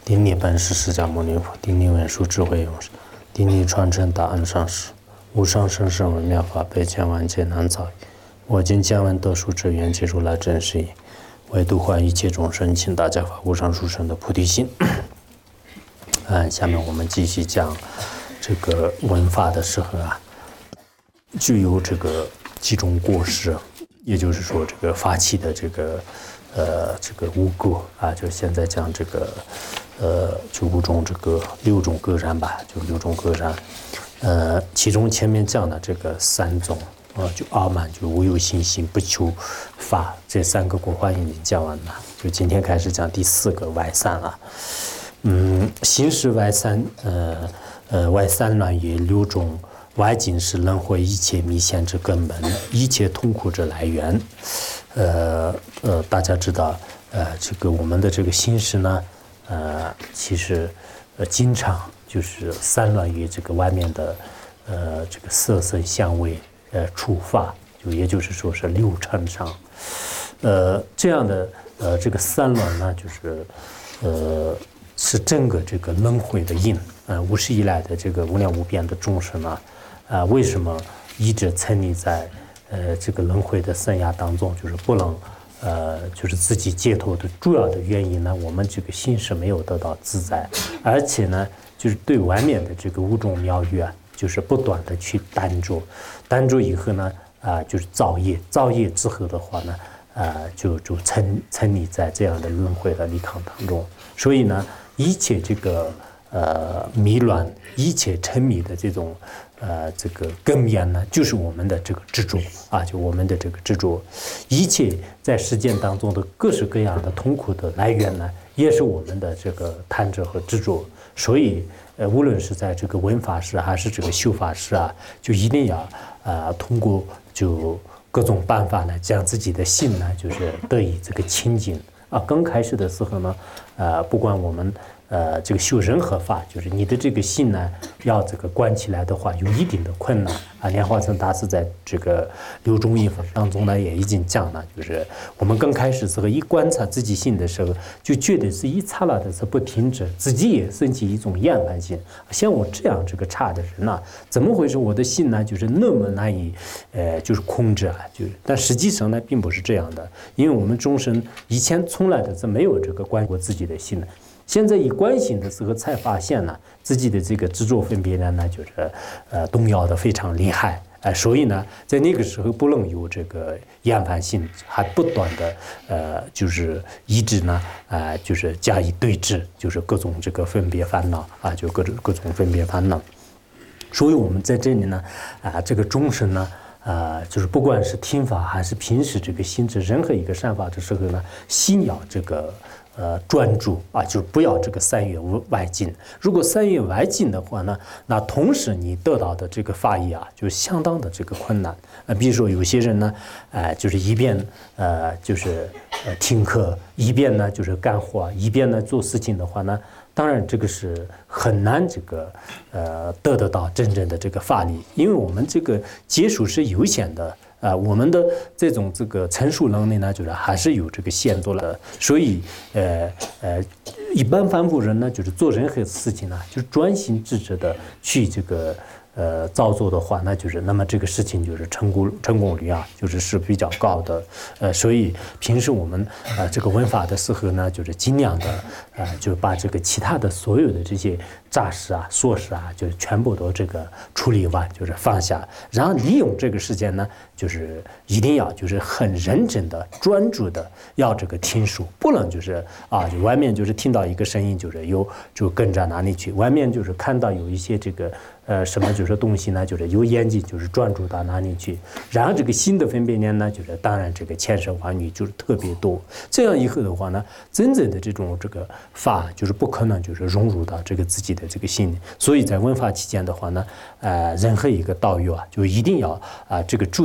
顶礼本师释迦牟尼佛，顶礼文殊智慧勇士，顶礼传承大恩上师，无上甚深微妙法，百千万劫难遭遇。我今见闻得殊之愿，皆如来真实义，为度化一切众生，请大家发无上殊胜的菩提心。下面我们继续讲这个闻法的时候具有这个几种过失，也就是说这个发起的这个无垢就现在讲这个就六种各染吧，就六种各染。其中前面讲的这个三种就傲慢，就无有信心，不求法，这三个国话已经讲完了。就今天开始讲第四个外三了。心是外三，外三乱也六种。外境是轮回一切迷陷之根本，一切痛苦之来源。大家知道，这个我们的这个心识呢，其实经常就是散乱于这个外面的这个色声香味触法，也就是说是六尘上，这样的这个散乱呢，就是是整个这个轮回的因。无始以来的这个无量无边的众生呢。为什么一直沉溺在这个轮回的生涯当中，就是不能就是自己解脱的主要的原因呢？我们这个心是没有得到自在，而且呢，就是对外面的这个五种妙语就是不断的去耽着以后呢，就是造业之后的话呢，就沉溺在这样的轮回的泥坑当中，所以呢，一切这个迷乱，一切沉迷的这种。这个根源呢，就是我们的这个执着就我们的这个执着，一切在实践当中的各式各样的痛苦的来源呢，也是我们的这个贪着和执着。所以，无论是在这个闻法师还是这个修法师就一定要通过就各种办法呢，将自己的心呢，就是得以这个清净刚开始的时候呢，不管我们。这个修任何法，就是你的这个心呢，要这个关起来的话，有一定的困难莲花生大师在这个六种义法当中呢，也已经讲了，就是我们刚开始时候一观察自己心的时候，就觉得是一刹那的是不停止，自己也升起一种厌烦心。像我这样这个差的人怎么回事？我的心呢，就是那么难以就是控制但实际上呢，并不是这样的，因为我们众生以前从来的是没有这个关过自己的心的。现在一观心的时候，才发现呢，自己的这个执着分别呢，就是动摇的非常厉害所以呢，在那个时候不能有这个厌烦心，还不断的就是一直呢就是加以对治，就是各种这个分别烦恼就各种分别烦恼。所以我们在这里呢这个众生呢就是不管是听法还是平时这个心智任何一个善法的时候呢，心要这个。专注就是不要这个三业外境。如果三业外境的话呢，那同时你得到的这个法益就相当的这个困难。比如说有些人呢，就是一边就是听课，一边呢就是干活，一边呢做事情的话呢，当然这个是很难这个得到真正的这个法力，因为我们这个接触是有限的。我们的这种这个陈述能力呢，就是还是有这个限度了，所以一般凡夫人呢，就是做任何事情呢，就是专心致志的去这个造作的话，那么这个事情就是成功率就是比较高的。所以平时我们这个闻法的时候呢，就是尽量的就把这个其他的所有的这些杂事琐事就是全部都这个处理完，就是放下，然后利用这个时间呢，就是一定要就是很认真的专注的要这个听书，不能就是就外面就是听到一个声音就跟着哪里去，外面就是看到有一些这个什么就是东西呢，就是有眼睛就是专注到哪里去，然后这个新的分别念呢，就是当然这个千声万语就是特别多，这样以后的话呢，真正的这种这个法就是不可能就是融入到这个自己的这个心里，所以在闻法期间的话呢，任何一个道友就一定要这个注意，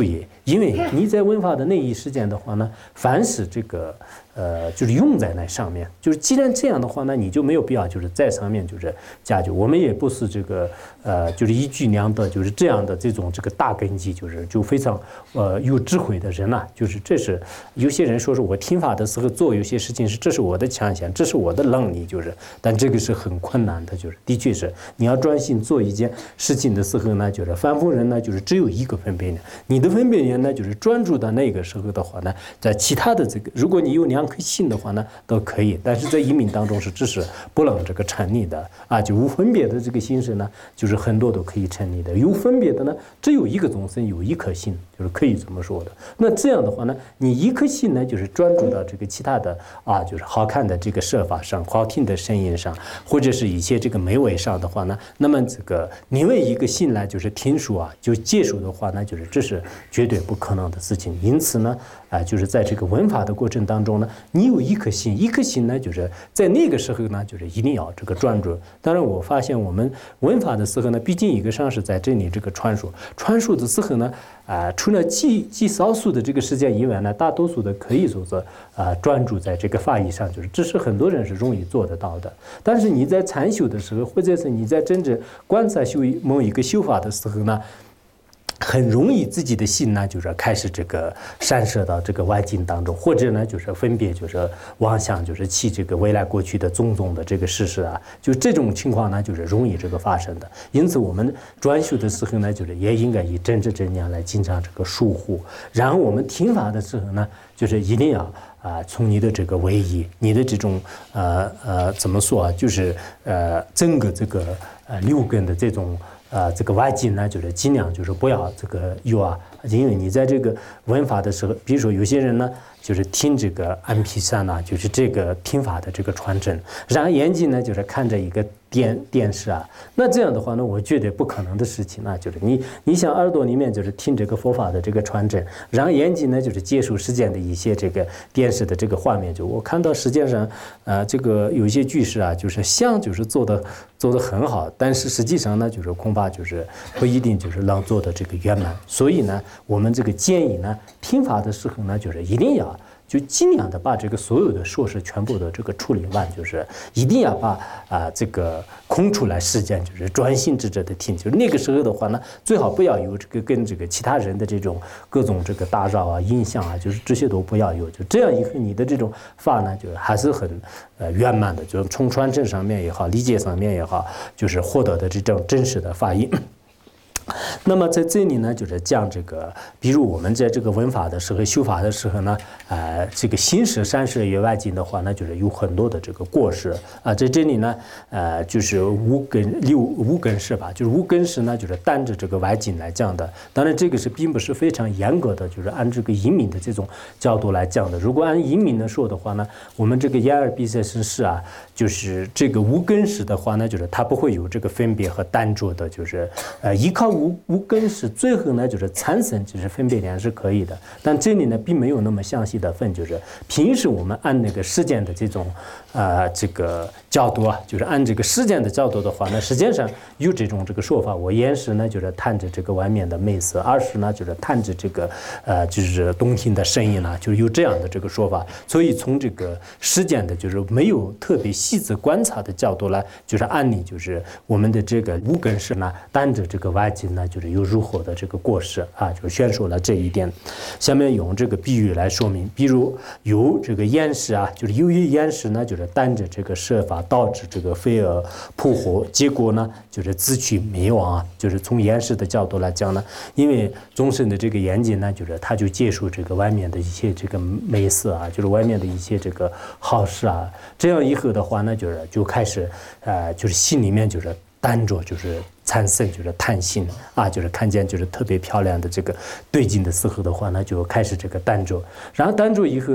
因为你在文法的那一时间的话呢，凡是这个就是用在那上面，就是既然这样的话呢，你就没有必要就是在上面就是加句。我们也不是这个就是一举两得，就是这样的这种这个大根基，就非常有智慧的人啊，就是这是有些人说是我听法的时候做有些事情是这是我的强项，这是我的能力，就是但这个是很困难的，就是的确是你要专心做一件事情的时候呢，就是凡夫人呢就是只有一个分别念，你的分别念呢就是专注到那个时候的话呢，在其他的这个如果你有2颗心的话呢都可以，但是在一命当中是这是不能这个成立的啊，就无分别的这个心识呢，就是很多都可以成立的，有分别的呢只有一个众生有一颗心，就是可以这么说的。那这样的话呢，你一颗心呢就是专注到这个其他的啊，就是好看的这个设法上，好听的声音上，或者是一些这个美味上的话呢，那么这个你为一个心来就是听书啊，就接触的话呢，就是这是绝对不可能的事情。因此呢，就是在这个闻法的过程当中呢，你有一颗心，一颗心呢，就是在那个时候呢，就是一定要这个专注。当然，我发现我们闻法的时候呢，毕竟一个上是在这里这个传输的时候呢，除了极少数的这个时间以外呢，大多数的可以说是专注在这个法义上，就是这是很多人是容易做得到的。但是你在禅修的时候，或者是你在真正观察某一个修法的时候呢，很容易自己的心呢，就是开始这个散射到这个外境当中，或者呢，就是分别就是妄想，就是起这个未来过去的种种的这个事实啊，就这种情况呢，就是容易这个发生的。因此，我们专修的时候呢，就是也应该以真知真念来经常这个疏忽。然后我们听法的时候呢，就是一定要从你的这个唯一，你的这种怎么说啊，就是整个这个六根的这种。这个外境呢，就是尽量就是不要这个有啊，因为你在这个闻法的时候，比如说有些人呢，就是听这个MP3啊，就是这个听法的这个传承，然后眼睛呢就是看着一个电视啊，那这样的话呢，我觉得不可能的事情啊，就是你想耳朵里面就是听这个佛法的这个传承，然后眼睛呢就是接触世间的一些这个电视的这个画面，就我看到实际上这个有一些句式啊，就是像就是做得很好，但是实际上呢，就是恐怕就是不一定就是能做的这个圆满。所以呢，我们这个建议呢，听法的时候呢，就是一定要就尽量的把这个所有的硕士全部的这个处理完，就是一定要把这个空出来时间，就是专心致志的听。就是那个时候的话呢，最好不要有这个跟这个其他人的这种各种这个打扰啊、影响啊，就是这些都不要有。就这样以后你的这种法呢，就还是很圆满的，就是从传承上面也好，理解上面也好，就是获得的这种真实的法义。那么在这里呢，就是讲这个，比如我们在这个闻法的时候、修法的时候呢，这个心识、善识与外境的话呢，就是有很多的这个过失啊。在这里呢，就是无根识吧，就是无根识呢，就是单着这个外境来讲的。当然，这个是并不是非常严格的，就是按这个隐敏的这种角度来讲的。如果按隐敏的说的话呢，我们这个眼耳鼻舌身识啊，就是这个无根识的话呢，就是它不会有这个分别和单着的，就是依靠无根识，最后呢就是产生就是分别念是可以的，但这里呢并没有那么详细的分，就是平时我们按那个时间的这种这个角度啊，就是按这个时间的角度的话呢，实际上有这种这个说法。我眼识呢就是探着这个外面的美色，耳识呢就是探着这个就是动听的声音啊，就是有这样的这个说法。所以从这个时间的就是没有特别细致观察的角度来，就是按理就是我们的这个无根识呢，单着这个外境呢，就是有如何的这个过失啊，就宣说了这一点。下面用这个比喻来说明，比如有这个眼识啊，就是由于眼识呢，就是单着这个设法导致这个飞蛾扑火，结果呢就是自取灭亡啊。就是从眼识的角度来讲呢，因为众生的这个眼睛呢，就是他就接触这个外面的一些这个美色啊，就是外面的一些这个好事啊，这样以后的话呢，就开始就是心里面就是单着就是产生就是贪心啊，就是看见就是特别漂亮的这个对境的时候的话呢，就开始这个单着，然后单着以后呢，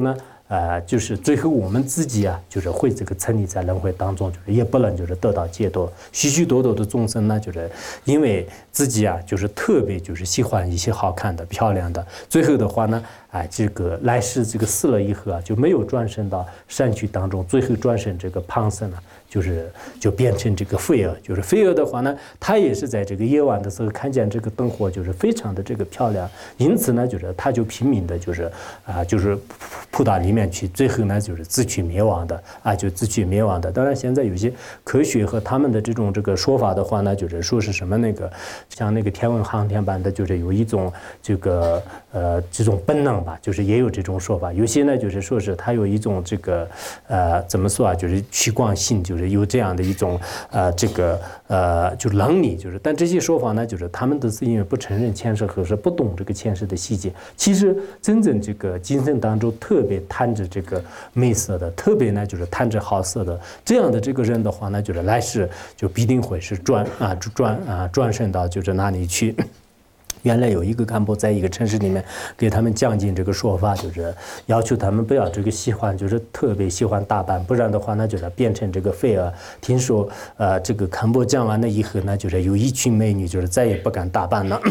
就是最后我们自己啊，就是会这个沉溺在轮回当中，就是也不能就是得到解脱。许许多多的众生呢，就是因为自己啊，就是特别就是喜欢一些好看的、漂亮的，最后的话呢，这个来世这个死了以后啊，就没有转生到善趣当中，最后转生这个旁生了。就变成这个飞蛾，就是飞蛾的话呢，它也是在这个夜晚的时候看见这个灯火，就是非常的这个漂亮，因此呢，就是它就拼命的，就是扑到里面去，最后呢，就是自取灭亡的就自取灭亡的。当然，现在有些科学和他们的这个说法的话呢，就是说是什么像那个天文航天班的，就是有一种这种本能吧，就是也有这种说法。有些呢，就是说是它有一种怎么说啊，就是趋光性，就是有这样的一种就能力，但这些说法呢，就是他们都是因为不承认前世和是不懂这个前世的细节。其实真正这个精神当中特别贪着这个美色的，特别呢就是贪着好色的这样的这个人的话呢，就是来世就必定会是转生到就是哪里去。原来有一个干部在一个城市里面给他们讲解这个说法，就是要求他们不要就是特别喜欢打扮，不然的话呢，就是变成这个废蛾。听说这个干部讲完了以后呢，就是有一群美女就是再也不敢打扮了。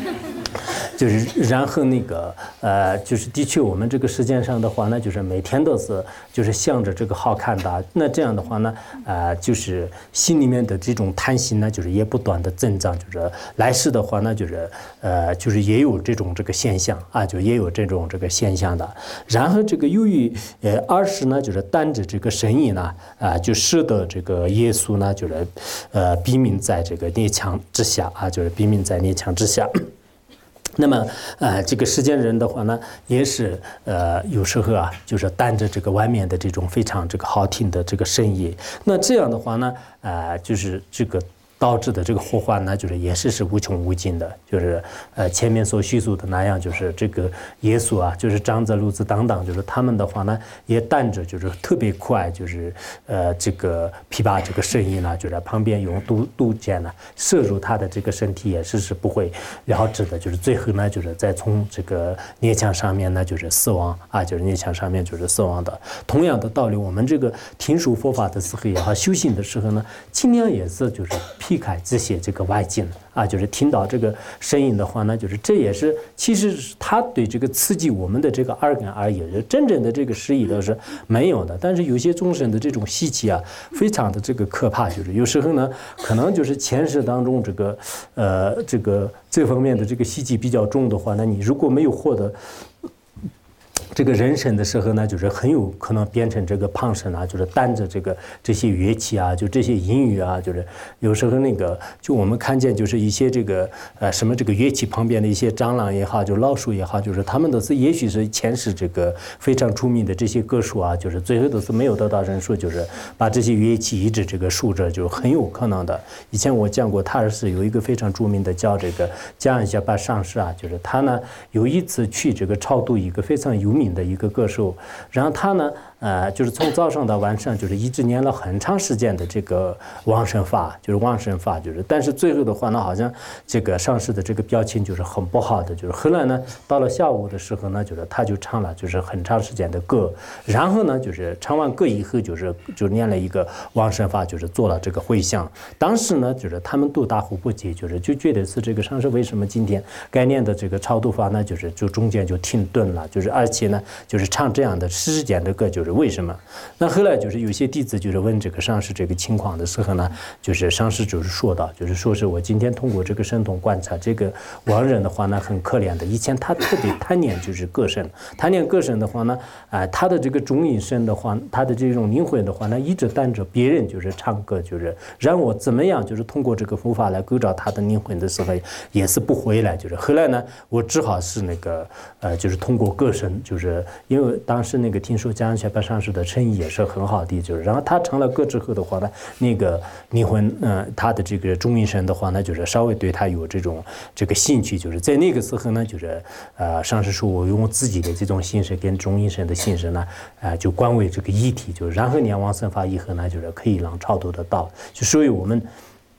然后就是的确我们这个世界上的话呢，就是每天都是就是想着这个好看的，那这样的话呢，就是心里面的这种贪心呢，就是也不断的增长，就是来世的话呢，就是也有这个现象就也有这种现象的。然后由于二世呢，就是担着这个神意呢，就使得这个耶稣呢，就是毙命在这个孽墙之下就是毙命在孽墙之下。那么这个世间人的话呢，也是有时候就是担着这个外面的这种非常好听的这个声音，那这样的话呢，就是这个导致的这个祸患呢，就是也是无穷无尽的，就是前面所叙述的那样，就是这个耶稣就是长子、路子等等，就是他们的话呢，也担着就是特别快，就是这个琵琶这个声音呢，就在旁边用毒箭呢射入他的这个身体，也是不会了之的，就是最后呢，就是再从这个孽墙上面呢，就是死亡就是孽墙上面就是死亡的。同样的道理，我们这个听说佛法的时候也好，修行的时候呢，尽量也是就是避开这些这个外境就是听到这个声音的话呢，就是这也是其实它对这个刺激我们的这个耳根而言，真正的这个诗意都是没有的。但是有些众生的这种习气非常的这个可怕，就是有时候呢，可能就是前世当中这方面的这个习气比较重的话，那你如果没有获得这个人生的时候呢，就是很有可能变成这个旁生就是担着这些乐器就这些音语就是有时候就我们看见就是一些什么乐器旁边的一些蟑螂也好，就老鼠也好，就是他们都是也许是前世非常出名的这些歌手就是最后都是没有得到人数，就是把这些乐器一直竖着，就很有可能的。以前我讲过，他是有一个非常著名的叫加恩夏巴上师就是他呢有一次去超度一个非常有名的一个歌手，然后他呢就是从早上到晚上就是一直念了很长时间的这个往生法，但是最后的话呢，好像这个上师的这个表情就是很不好的，就是后来呢到了下午的时候呢，就是他就唱了就是很长时间的歌，然后呢就是唱完歌以后就念了一个往生法，就是做了这个回向。当时呢就是他们都大惑不解，就觉得是这个上师为什么今天该念的这个超度法呢，就中间就停顿了，而且呢就是唱这样的时间的歌，就是为什么？那后来就是有些弟子就是问这个上师这个情况的时候呢，就是上师就是说到，就是说是我今天通过这个神通观察，这个亡人的话呢很可怜的，以前他特别贪念就是歌声，贪念歌声的话呢，他的这个中阴身的话，他的这种灵魂的话呢，一直担着别人就是唱歌，就是让我怎么样，就是通过这个佛法来勾着他的灵魂的时候，也是不回来，就是后来呢，我只好是就是通过歌声，就是因为当时听说加恩夏巴上师的诚意也是很好的，就是然后他成了歌之后的话呢，灵魂他的这个中阴身的话呢，就是稍微对他有这个兴趣，就是在那个时候呢，就是上师说我用自己的这种心神跟中阴身的心神呢，就观为这个一体，就是然后念往生法以后呢，就是可以让超度得到，就所以我们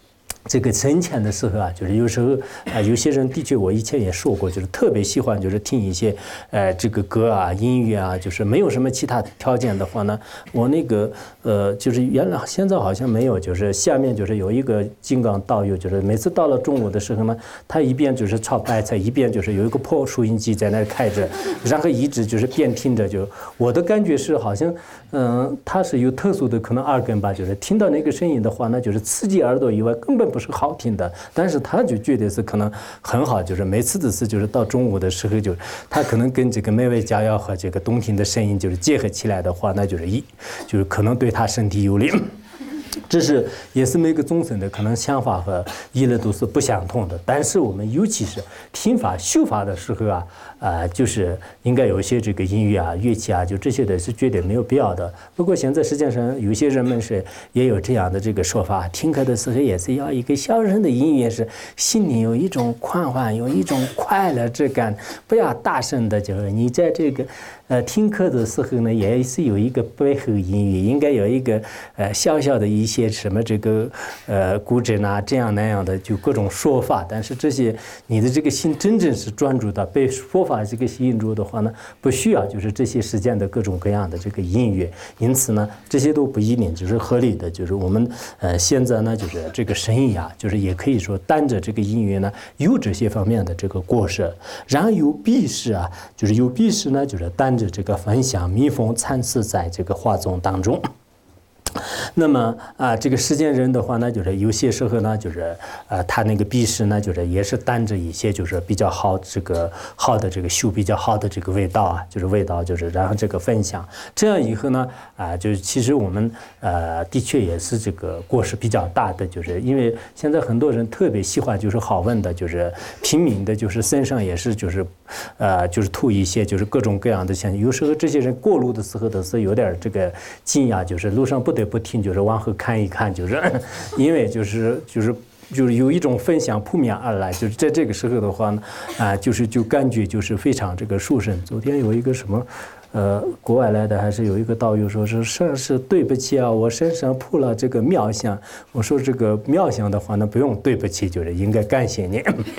这个深浅的时候啊，就是有时候有些人的确，我以前也说过，就是特别喜欢就是听一些这个歌啊、音乐啊，就是没有什么其他条件的话呢，我那个就是原来现在好像没有，就是下面就是有一个金刚导游，就是每次到了中午的时候呢，他一边就是炒白菜，一边就是有一个破收音机在那开着，然后一直就是边听着，就我的感觉是好像他是有特殊的可能耳根吧，就是听到那个声音的话呢，就是刺激耳朵以外根本不是好听的，但是他就觉得是可能很好，就是每次的是就是到中午的时候，就他可能跟这个美味佳肴和这个动听的声音就是结合起来的话，那就是可能对他身体有利。这是也是每个众生的可能想法和意乐都是不相同的，但是我们尤其是听法修法的时候啊，就是应该有一些这个音乐啊、乐器啊，就这些的是绝对没有必要的。不过现在实际上有些人们是也有这样的这个说法，听课的时候也是要一个小声的音乐，是心里有一种宽缓，有一种快乐之感，不要大声的，就是你在这个听课的时候呢，也是有一个背后音乐，应该有一个小小的一些什么这个古筝啊这样那样的就各种说法，但是这些你的这个心真正是专注到被说法这个吸引住的话呢，不需要就是这些时间的各种各样的这个音乐，因此呢这些都不一定就是合理的，就是我们现在呢就是这个生意啊，就是也可以说单着这个音乐呢有这些方面的这个过失，然后有必是啊，就是有必是呢就是单着这个分享蜜蜂参差在这个花丛当中。那么这个世间人的话呢，就是有些时候呢，就是他那个鼻屎呢，就是也是带着一些就是比较好这个好的这个修比较好的这个味道啊，就是味道就是然后这个分享，这样以后呢就是其实我们的确也是这个过失比较大的，就是因为现在很多人特别喜欢就是好闻的，就是平民的，就是身上也是就是就是吐一些就是各种各样的像有时候这些人过路的时候都是有点这个惊讶，就是路上不得不停就是往后看一看，就是因为就是有一种分享扑面而来，就是在这个时候的话呢，就感觉就是非常这个殊胜。昨天有一个什么国外来的还是有一个道友说是上师对不起啊，我身上铺了这个妙香。我说这个妙香的话呢，不用对不起，就是应该感谢你。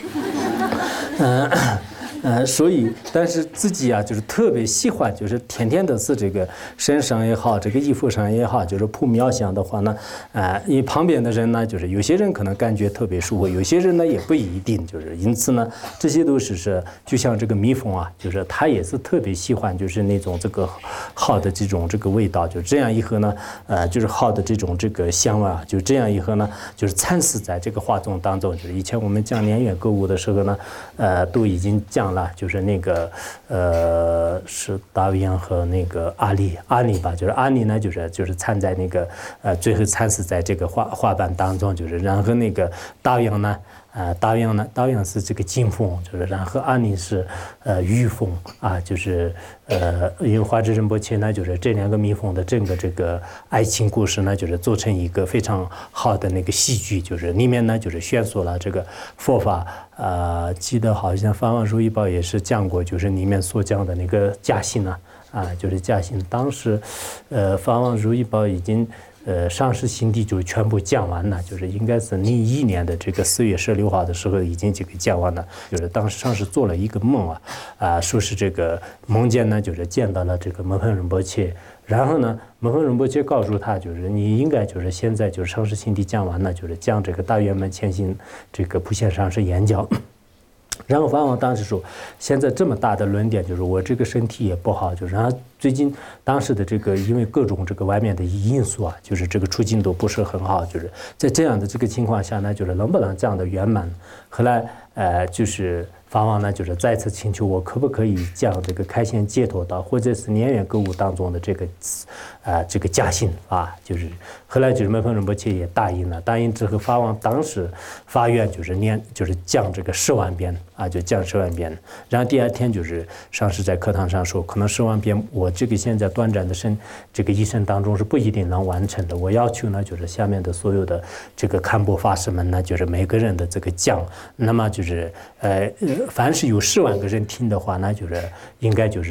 所以，但是自己啊，就是特别喜欢，就是天天的是这个身上也好，这个衣服上也好，就是铺妙香的话呢，因为旁边的人呢，就是有些人可能感觉特别舒服，有些人呢也不一定，就是因此呢，这些都是就像这个蜜蜂啊，就是它也是特别喜欢，就是那种这个好的这种这个味道，就这样以后呢，就是好的这种这个香味啊，就这样以后呢，就是参差在这个花丛当中，就是以前我们讲年月购物的时候呢，都已经讲了，就是那个是达维扬和那个阿里吧，就是阿里呢，就是参在那个最后参是在这个花瓣当中，就是然后那个达维扬呢。达阳是这个金蜂，就是然后阿里是玉蜂啊，就是因为华智仁波切呢，就是这两个蜜蜂的整个这个爱情故事呢，就是做成一个非常好的那个戏剧，就是里面呢就是宣说了这个佛法，记得好像《法王如意宝》也是讲过，就是里面所讲的那个嘉兴呢，就是嘉兴当时，法王如意宝已经。上师心地就全部讲完了，就是应该是01年的这个4月16号的时候已经这个讲完了。就是当时上师做了一个梦说是这个梦见呢，就是见到了这个蒙亨仁波切，然后呢，蒙亨仁波切告诉他，就是你应该就是现在就是上师心地讲完了，就是讲这个大圆满前行这个普贤上师演讲。然后法王当时说，现在这么大的论点，就是我这个身体也不好，就是然后最近当时的这个因为各种这个外面的因素啊，就是这个处境都不是很好，就是在这样的这个情况下呢，就是能不能这样的圆满？后来就是法王呢，就是再次请求我可不可以将这个开显解脱道或者是年月购物当中的这个嘉兴啊，就是后来就是门峰仁波切也答应了，答应之后法王当时发愿就是讲这个10万遍就讲10万遍，然后第二天就是上师在课堂上说，可能10万遍我这个现在短暂的这个一生当中是不一定能完成的，我要求呢就是下面的所有的这个堪布法师们呢，就是每个人的这个讲，那么就是凡是有10万个人听的话，那就是应该就是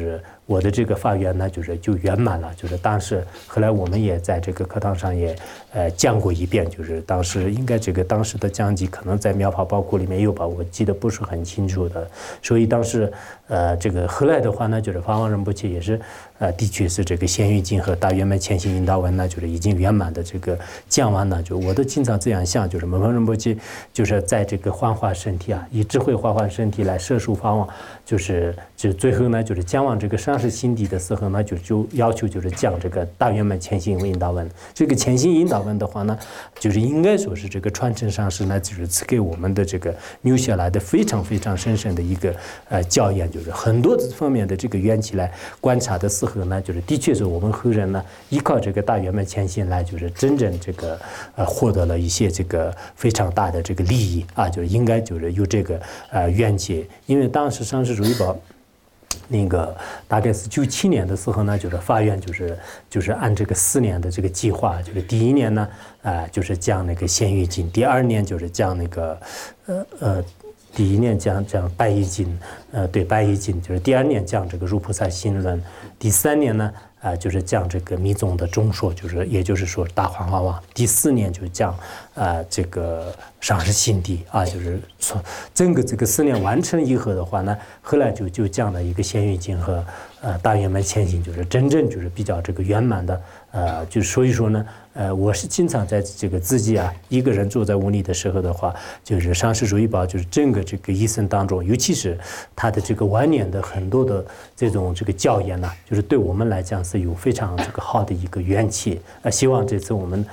我的这个发愿呢，就圆满了。就是当时后来我们也在这个课堂上也讲过一遍，就是当时应该这个当时的讲记可能在妙法宝库里面有吧，我记得不是很清楚的。所以当时这个后来的话呢，就是法王仁波切也是的确是这个鲜喻经和大圆满前行引导文呢，就是已经圆满的这个讲完了。就我都经常这样想，就是蒙方仁波切就是在这个幻化身体啊，以智慧幻化身体来摄受法王，就是最后呢，就是讲完这个上师心地的时候呢，就要求就是讲这个大圆满前行引导文。这个前行引导文的话呢，就是应该说是这个传承上师呢，就是赐给我们的这个留下来的非常非常深深的一个教研，就是很多方面的这个缘起来观察的时候呢，就是的确是我们后人呢依靠这个大圆满前行来，就是真正这个获得了一些这个非常大的这个利益啊，就是应该就是有这个缘起，因为当时上师如意宝。那个大概是97年的时候呢，就是发愿就是按这个4年的这个计划，就是第1年呢，就是讲那个鲜喻经，第2年就是讲那个第1年讲白衣经，对白衣经，就是第2年讲这个入菩萨心论，第3年呢。就是讲这个密宗的中说，就是也就是说大幻化王。第4年就讲这个上师心地啊，就是从整个这个4年完成以后的话呢，后来就讲了一个鲜喻经和大圆满前行，就是真正就是比较这个圆满的就所以说呢，我是经常在这个自己一个人坐在屋里的时候的话，就是上师如意宝，就是整个这个一生当中，尤其是他的这个晚年的很多的这种这个教研呢，就是对我们来讲是有非常这个好的一个缘起。希望这次我们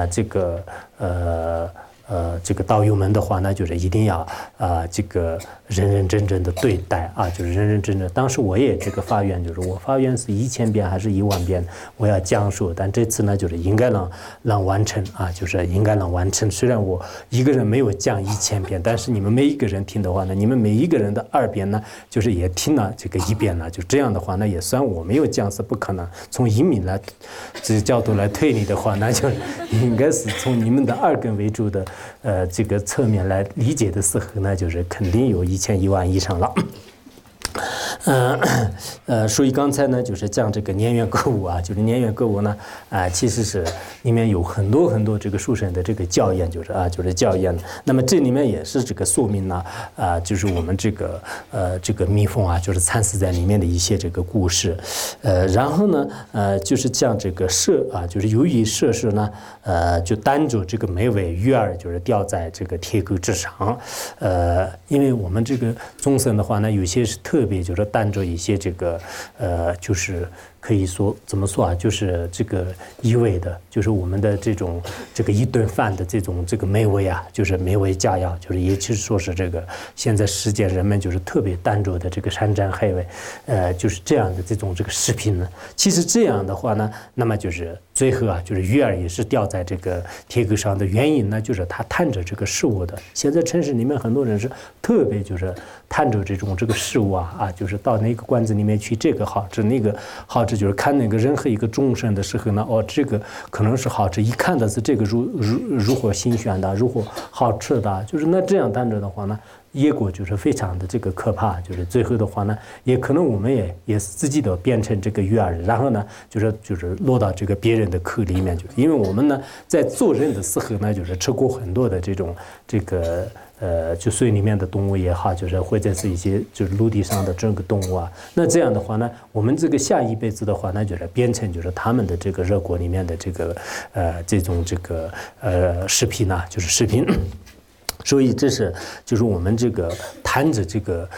这个道友们的话呢，就是一定要这个认认真真的对待啊，就是认认真真。当时我也这个发愿，就是我发愿是1000遍还是10000遍，我要讲述。但这次呢，就是应该让完成啊，就是应该让完成。虽然我一个人没有讲1000遍，但是你们每一个人听的话呢，你们每一个人的2遍呢，就是也听了这个1遍了。就这样的话呢，也算我没有讲是不可能。从移民来这个角度来推理的话，那就应该是从你们的2根为主的。这个侧面来理解的时候呢，就是肯定有1000、10000以上了。所以刚才呢，就是讲这个年元歌舞啊，就是年元歌舞呢，其实是里面有很多很多这个书生的这个教研，就是教研。那么这里面也是这个说明呢，就是我们这个蜜蜂啊，就是参祀在里面的一些这个故事。然后呢，就是讲这个蛇啊，就是由于蛇是呢，就单着这个眉尾鱼儿，就是吊在这个铁钩之上。因为我们这个众生的话呢，有些是特别就是担着一些这个就是可以说怎么说啊，就是这个意味的，就是我们的这个一顿饭的这个美味啊，就是美味佳肴，就是也就是说是这个现在世界人们就是特别担着的这个山珍海味，就是这样的这个食品呢。其实这样的话呢，那么就是最后啊，就是鱼儿也是吊在这个铁钩上的原因呢，就是它探着这个食物的。现在城市里面很多人是特别就是探着这个食物啊，就是到那个馆子里面去，这个好吃那个好吃，就是看那个任何一个众生的时候呢，这个可能是好吃，一看的是这个如何新鲜的，如何好吃的，就是那这样探着的话呢，结果就是非常的这个可怕，就是最后的话呢，也可能我们也是自己的变成这个鱼儿，然后呢，就是落到这个别人的口里面，就是因为我们呢在做人的时候呢，就是吃过很多的这个就水里面的动物也好，就是或者是一些就是陆地上的这个动物啊，那这样的话呢，我们这个下一辈子的话呢，就是变成就是他们的这个热锅里面的这个食品啊，就是食品。所以这是就是我们这个谈着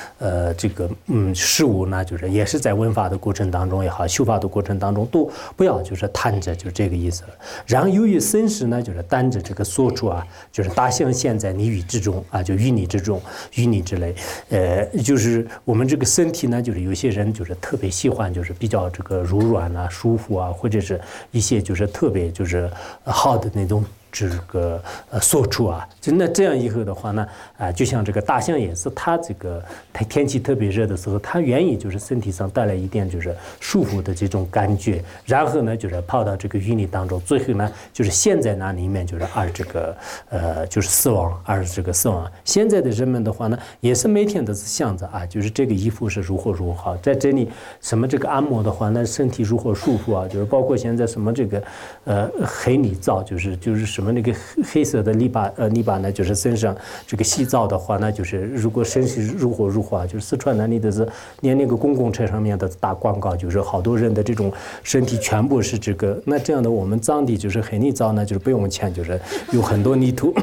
事物呢，就是也是在闻法的过程当中也好，修法的过程当中都不要就是谈着，就是这个意思了。然后由于生时呢，就是单着这个说出啊，就是大象现在你与之中啊，就与你之中，与你之类，就是我们这个身体呢，就是有些人就是特别喜欢，就是比较这个柔软啊、舒服啊，或者是一些就是特别就是好的那种这个所处啊，就那这样以后的话呢，就像这个大象也是，它这个天气特别热的时候，它愿意就是身体上带来一点就是舒服的这种感觉，然后呢就是跑到这个淤泥当中，最后呢就是陷在那里面，就是就是死亡，这个死亡。现在的人们的话呢，也是每天都是想着啊，就是这个衣服是如何好，在这里什么这个按摩的话，那身体如何舒服啊，就是包括现在什么这个黑泥皂，就是什么那个黑色的泥巴呢，就是身上这个洗澡的话，那就是如果身体如何啊，就是四川那里的是连那个公共车上面的打广告，就是好多人的这种身体全部是这个，那这样的我们当地就是黑泥皂呢，就是不用钱，就是有很多泥土。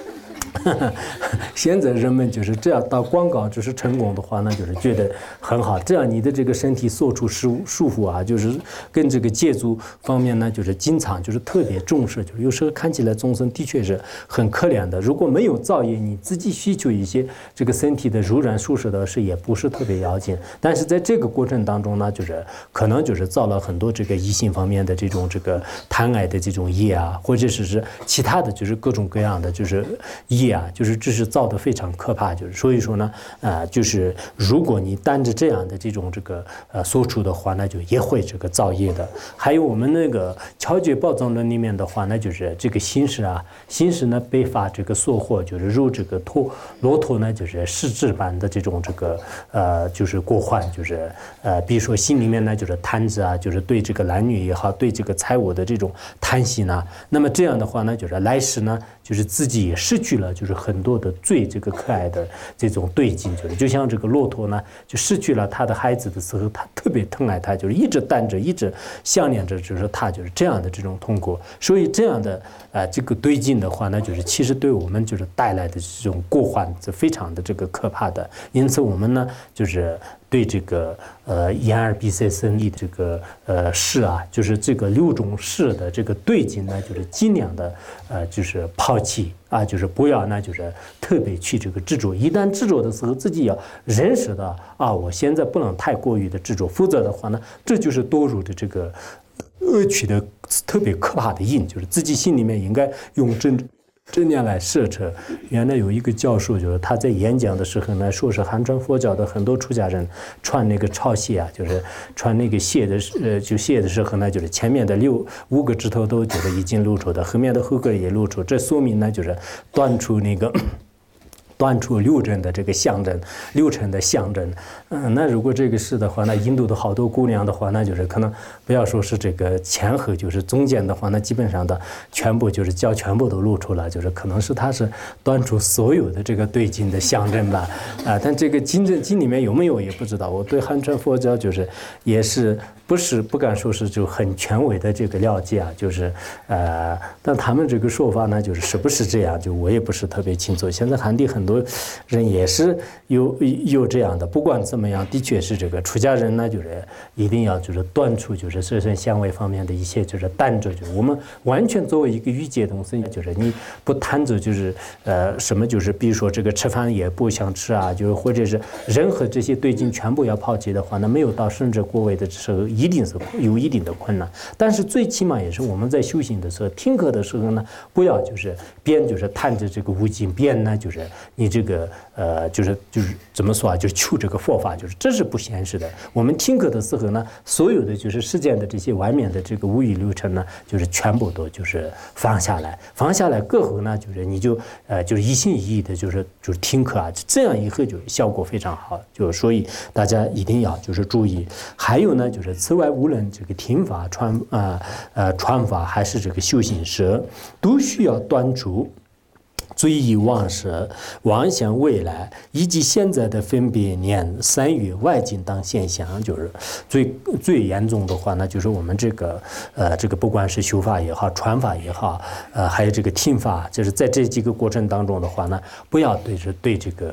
现在人们就是这样打广告，就是成功的话，那就是觉得很好。这样你的这个身体所处舒服啊，就是跟这个借助方面呢，就是经常就是特别重视。就是有时候看起来众生的确是很可怜的。如果没有造业，你自己需求一些这个身体的柔软舒适的事，也不是特别要紧。但是在这个过程当中呢，就是可能就是造了很多这个异性方面的这个贪爱的这种业啊，或者是其他的就是各种各样的就是业啊，就是这是造的非常可怕，就是所以说呢，就是如果你担着这样的这种所处的话，那就也会这个造业的。还有我们那个超觉宝藏论里面的话，那就是这个心识啊，心识呢被发这个所惑，就是如这个骆驼呢，就是失智般的这种就是过患，就是比如说心里面呢就是贪执啊，就是对这个男女也好，对这个财物的这种贪心啊，那么这样的话呢，就是来世呢，就是自己也失去了就是很多的最这个可爱的这种对境，就像这个骆驼呢，就失去了他的孩子的时候，他特别疼爱他，就是一直担着，一直想念着，就是他就是这样的这种痛苦。所以这样的这个对境的话呢，就是其实对我们就是带来的这种过患是非常的这个可怕的。因此我们呢，就是对这个眼耳鼻舌身意的这个事啊，就是这个6种事的这个对境呢，就是尽量的就是抛弃啊，就是不要呢就是特别去这个执着。一旦执着的时候，自己要认识到啊，我现在不能太过于的执着，否则的话呢，这就是堕入的这个恶趣的特别可怕的因，就是自己心里面应该用正念来摄持。原来有一个教授，就是他在演讲的时候呢，说是汉传佛教的很多出家人穿那个朝鞋啊，就是穿那个鞋的鞋的时候呢，就是前面的5个指头都觉得已经露出的，后面的后个也露出，这说明呢就是断除6尘的这个象征，6尘的象征。那如果这个是的话，那印度的好多姑娘的话，那就是可能不要说是这个前后，就是中间的话，那基本上的全部就是脚全部都露出了，就是可能是它是断除所有的这个对境的象征吧。但这个经里面有没有也不知道。我对汉传佛教就是也是不敢说是就很权威的这个了解啊，就是但他们这个说法呢，就是是不是这样，就我也不是特别清楚。现在汉地很多人也是有这样的，不管怎么样，的确是这个出家人呢，就是一定要就是断除就是色身香味方面的一些就是担着，就是我们完全作为一个欲界众生，就是你不贪着就是什么就是比如说这个吃饭也不想吃啊，就是或者是任何这些对境全部要抛弃的话，那没有到圣者果位的时候，一定是有一定的困难。但是最起码也是我们在修行的时候、听课的时候呢，不要就是边就是贪着这个无尽，边呢就是你这个就是怎么说啊，就是求这个佛法，就是这是不现实的。我们听课的时候呢，所有的就是世间的这些外面的这个无欲流程呢，就是全部都就是放下来过后呢，就是你就是一心一意的就是听课啊，这样以后就效果非常好。就所以大家一定要就是注意。还有呢，就是此外无论这个听法传法还是这个修行时，都需要断除罪意妄识、妄想未来以及现在的分别念、三欲、外境等现象，就是最严重的话呢，就是我们这个不管是修法也好、传法也好，还有这个听法，就是在这几个过程当中的话呢，不要对这个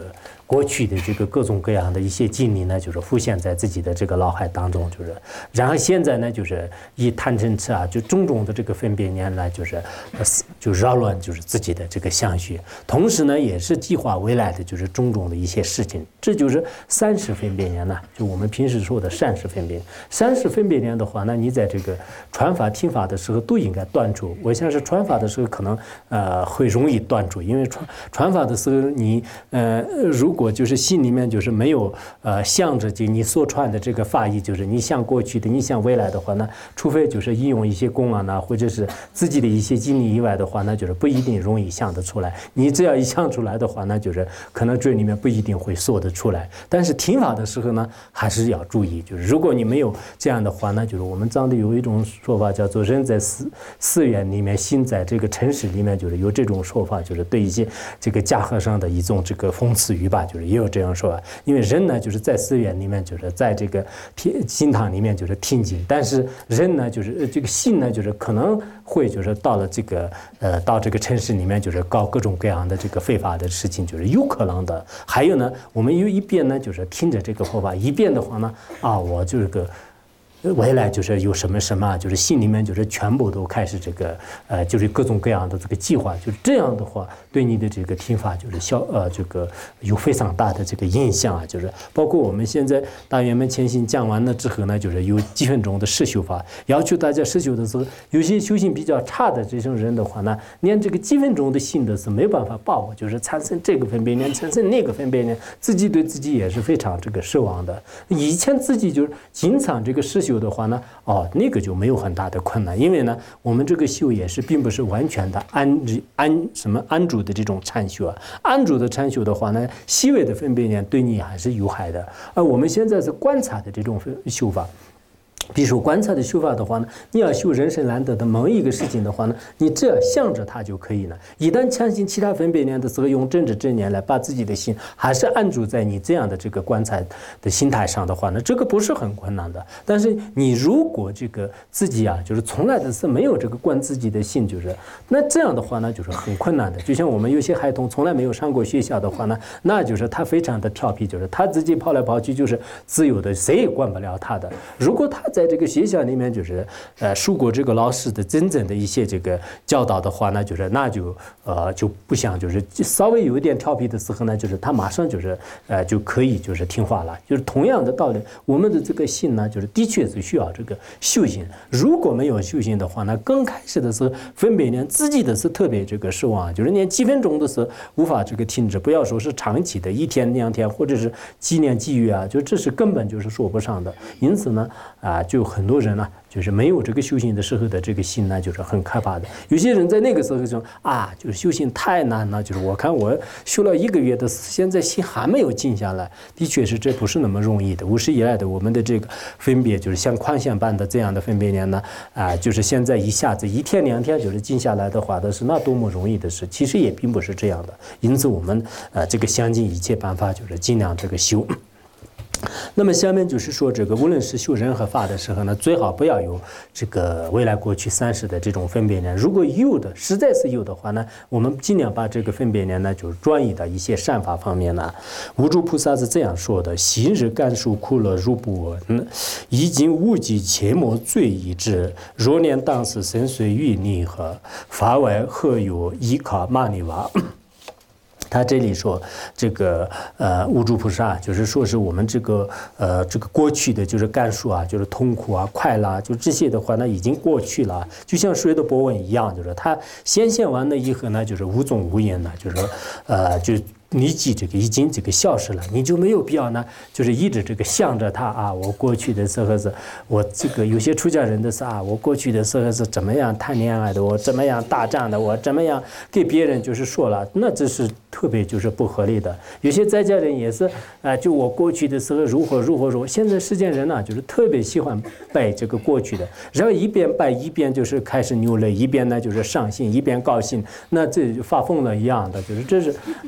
过去的这个各种各样的一些经历呢，就是浮现在自己的这个脑海当中，就是，然后现在呢，就是以贪嗔痴啊，就种种的这个分别念呢，就扰乱就是自己的这个相续，同时呢，也是计划未来的就是种种的一些事情，这就是三识分别念呢，就我们平时说的善识分别。三识分别念的话呢，你在这个传法听法的时候都应该断除。我想是传法的时候可能会容易断除，因为传法的时候你如果就是心里面就是没有向着就你所传的这个法义，就是你向过去的你向未来的话呢，除非就是应用一些公案呢，或者是自己的一些经历以外的话呢，就是不一定容易想得出来。你只要一想出来的话呢，就是可能这里面不一定会说得出来。但是听法的时候呢，还是要注意，就是如果你没有这样的话呢，就是我们藏地有一种说法叫做人在寺院里面，心在这个城市里面，就是有这种说法，就是对一些这个家和尚的一种这个讽刺语吧，就是也有这样说法。因为人呢，就是在寺院里面，就是在这个心堂里面就是听经，但是人呢，就是这个心呢，就是可能会就是到了这个到这个城市里面，就是搞各种各样的这个非法的事情，就是有可能的。还有呢，我们有一边呢，就是听着这个佛法，一边的话呢，我就是个。未来就是有什么什么，就是心里面就是全部都开始这个就是各种各样的这个计划，就是这样的话，对你的这个听法就是这个有非常大的这个影响啊，就是包括我们现在大圆满前行讲完了之后呢，就是有几分钟的实修法，要求大家实修的时候，有些修行比较差的这种人的话呢，连这个几分钟的心得是没办法把握，就是产生这个分别念，产生那个分别念，自己对自己也是非常这个失望的。以前自己就是经常这个实修的话呢，那个就没有很大的困难，因为呢，我们这个修也是并不是完全的安住的这种禅修啊，安住的禅修的话呢，细微的分别念对你还是有害的，而我们现在是观察的这种修法。比如说观察的修法的话呢，你要修人生难得的某一个事情的话呢，你只要向着它就可以了。一旦强行其他分别念的时候，用正知正念来把自己的心还是安住在你这样的这个观察的心态上的话呢，这个不是很困难的。但是你如果这个自己啊，就是从来的是没有这个观自己的心，就是那这样的话呢，就是很困难的。就像我们有些孩童从来没有上过学校的话呢，那就是他非常的调皮，就是他自己跑来跑去，就是自由的，谁也管不了他的。如果他在这个学校里面就是受过这个老师的真正的一些这个教导的话呢，就是那就不像就是稍微有一点调皮的时候呢，就是他马上就是就可以就是听话了。就是同样的道理，我们的这个心呢，就是的确是需要这个修行。如果没有修行的话呢，刚开始的时候分别念自己的是特别这个失望，就是念几分钟的时候无法这个停止，不要说是长期的1天2天或者是几年几月啊，就这是根本就是说不上的。因此呢，就很多人呢，就是没有这个修行的时候的这个心呢，就是很可怕的。有些人在那个时候说就是修行太难了，就是我看我修了1个月的，现在心还没有静下来。的确是这不是那么容易的。无始以来的我们的这个分别，就是像宽限般的这样的分别念呢，就是现在一下子1天2天就是静下来的话的是那多么容易的事，其实也并不是这样的。因此我们这个想尽一切办法，就是尽量这个修。那么下面就是说，这个无论是修任何法的时候呢，最好不要有这个未来过去3世的这种分别念。如果有的，实在是有的话呢，我们尽量把这个分别念呢，就转移到一些善法方面呢。无著菩萨是这样说的：昔日感受苦乐如不闻，已经无极切莫罪已至。若念当时身随于泥河，法外何有依靠玛尼瓦。他这里说这个无著菩萨，就是说是我们这个过去的就是感受啊，就是痛苦啊、快乐啊，就这些的话呢已经过去了，就像水的波纹一样，就是它显现完了以后呢，就是无踪无影了，就是说就立即这个已经这个消失了，你就没有必要呢，就是一直这个想着他我过去的时候是，我这个有些出家人的是我过去的时候是怎么样谈恋爱的，我怎么样打仗的，我怎么样给别人就是说了，那这是特别就是不合理的。有些在家人也是就我过去的时候如何，现在世间人呢，就是特别喜欢拜这个过去的，然后一边拜一边就是开始流泪，一边呢就是伤心，一边高兴，那这就发疯了一样的，就是这是没有必要。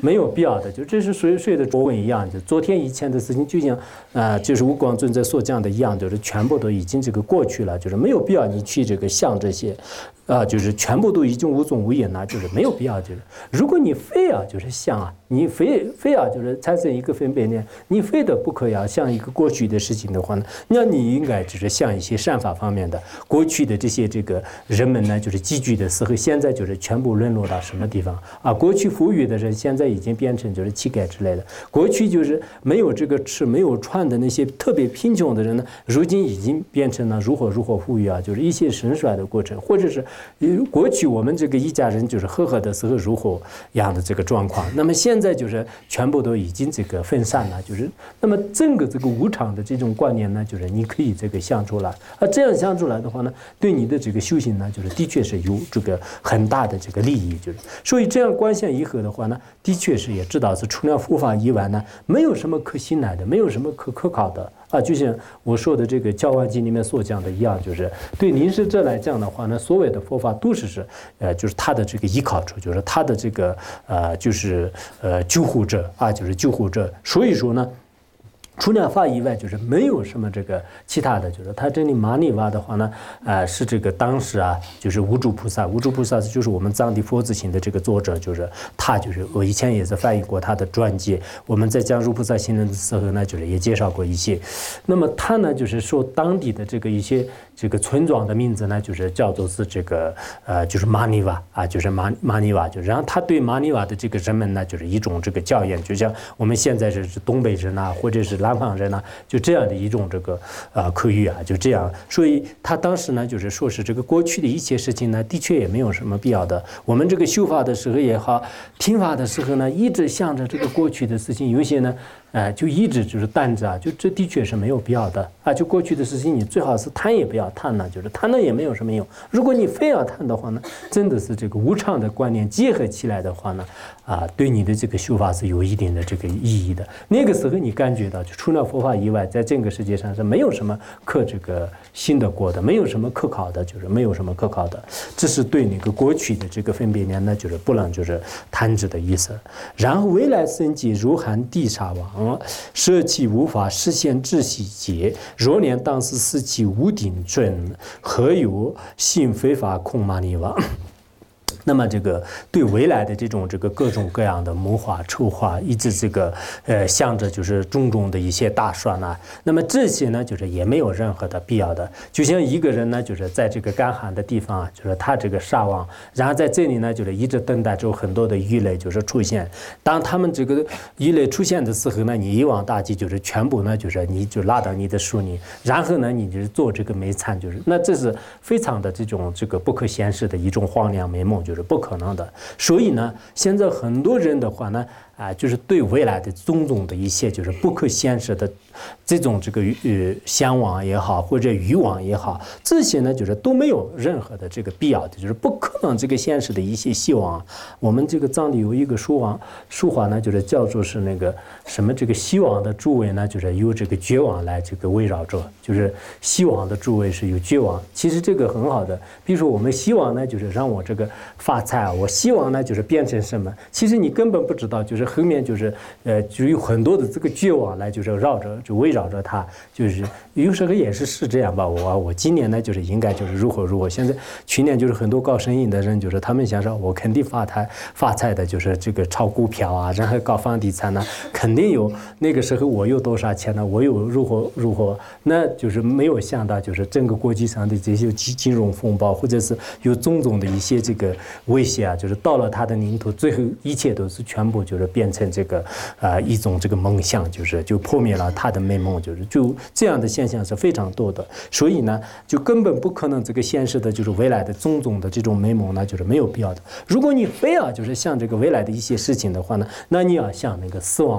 要的，就这是谁的桌问一样，就昨天以前的事情，就像就是吴光尊者所讲的一样，就是全部都已经这个过去了，就是没有必要你去这个想这些。就是全部都已经无踪无影了，就是没有必要。就是如果你非要就是想啊，你非要就是产生一个分别念，你非得不可要想一个过去的事情的话呢，那你应该就是想一些善法方面的。过去的这些这个人们呢，就是积聚的时候，现在就是全部沦落到什么地方啊？过去富裕的人，现在已经变成就是乞丐之类的。过去就是没有这个吃没有穿的那些特别贫穷的人呢，如今已经变成了如何富裕啊，就是一些盛衰的过程，或者是。过去我们这个一家人就是和和的时候如何样的这个状况，那么现在就是全部都已经这个分散了，就是那么整个这个无常的这种观念呢，就是你可以这个想出来，这样想出来的话呢，对你的这个修行呢，就是的确是有这个很大的这个利益，就是所以这样观想以后的话呢，的确是也知道是除了佛法以外呢，没有什么可信赖的，没有什么可靠的。就像我说的这个《教化经》里面所讲的一样，就是对临时者来讲的话呢，所谓的佛法都是就是他的这个依靠处，就是他的这个就是救护者就是救护者。所以说呢，除了法以外，就是没有什么这个其他的，就是他这里玛尼瓦的话呢，是这个当时就是无著菩萨，无著菩萨就是我们藏地佛子行的这个作者，就是他就是我以前也是翻译过他的传记，我们在讲入菩萨行人的时候呢，就是也介绍过一些。那么他呢，就是说当地的这个一些这个村庄的名字呢，就是叫做是这个就是玛尼瓦就是玛尼瓦，就然后他对玛尼瓦的这个人们呢，就是一种这个教研，就像我们现在是东北人或者是南方人就这样的一种这个口语就这样。所以他当时呢，就是说是这个过去的一切事情呢，的确也没有什么必要的。我们这个修法的时候也好，听法的时候呢，一直想着这个过去的事情，有些呢。就一直就是担着就这的确是没有必要的就过去的事情，你最好是谈也不要谈了，就是谈了也没有什么用。如果你非要谈的话呢，真的是这个无常的观念结合起来的话呢，对你的这个修法是有一定的这个意义的。那个时候你感觉到，就除了佛法以外，在整个世界上是没有什么可这个信得过的，没有什么可靠的，就是没有什么可靠的。这是对那个过去的这个分别念呢，就是不能就是谈之的意思。然后未来生计如含地沙王。舍弃无法实现智细节，若念当时死期无定准，何有信非法空玛尼瓦？那么这个对未来的这种这个各种各样的谋划筹划，一直这个想着就是种种的一些打算那么这些呢，就是也没有任何的必要的。就像一个人呢，就是在这个干旱的地方就是他这个撒网，然后在这里呢，就是一直等待着很多的鱼类就是出现。当他们这个鱼类出现的时候呢，你一网打尽，就是全部呢，就是你就拉到你的树里，然后呢，你就是做这个煤炭，就是那这是非常的这种这个不可现实的一种荒凉美梦。就是不可能的。所以呢，现在很多人的话呢，就是对未来的种种的一些就是不可现实的这种这个向往也好，或者欲望也好，这些呢就是都没有任何的这个必要的，就是不可能这个现实的一些希望。我们这个藏地有一个书法呢，就是叫做是那个什么这个希望的诸位呢，就是由这个绝望来这个围绕着，就是希望的诸位是有绝望。其实这个很好的，比如说我们希望呢，就是让我这个发财我希望呢就是变成什么，其实你根本不知道，就是后面就是就有很多的这个绝望来就是绕着就围绕着它，就是有时候也是这样吧。我今年呢就是应该就是如何，现在去年就是很多搞生意的人，就是他们想说我肯定发财的，就是这个炒股票然后搞房地产肯定有，那个时候我有多少钱呢，我有如何，那就是没有想到就是整个国际上的这些金融风暴，或者是有种种的一些这个威胁就是到了他的领土，最后一切都是全部就是变成这个一种这个梦想，就破灭了他的美梦，就这样的现象是非常多的。所以呢，就根本不可能这个现实的就是未来的种种的这种美梦呢，就是没有必要的。如果你非要就是想这个未来的一些事情的话呢，那你要想那个死亡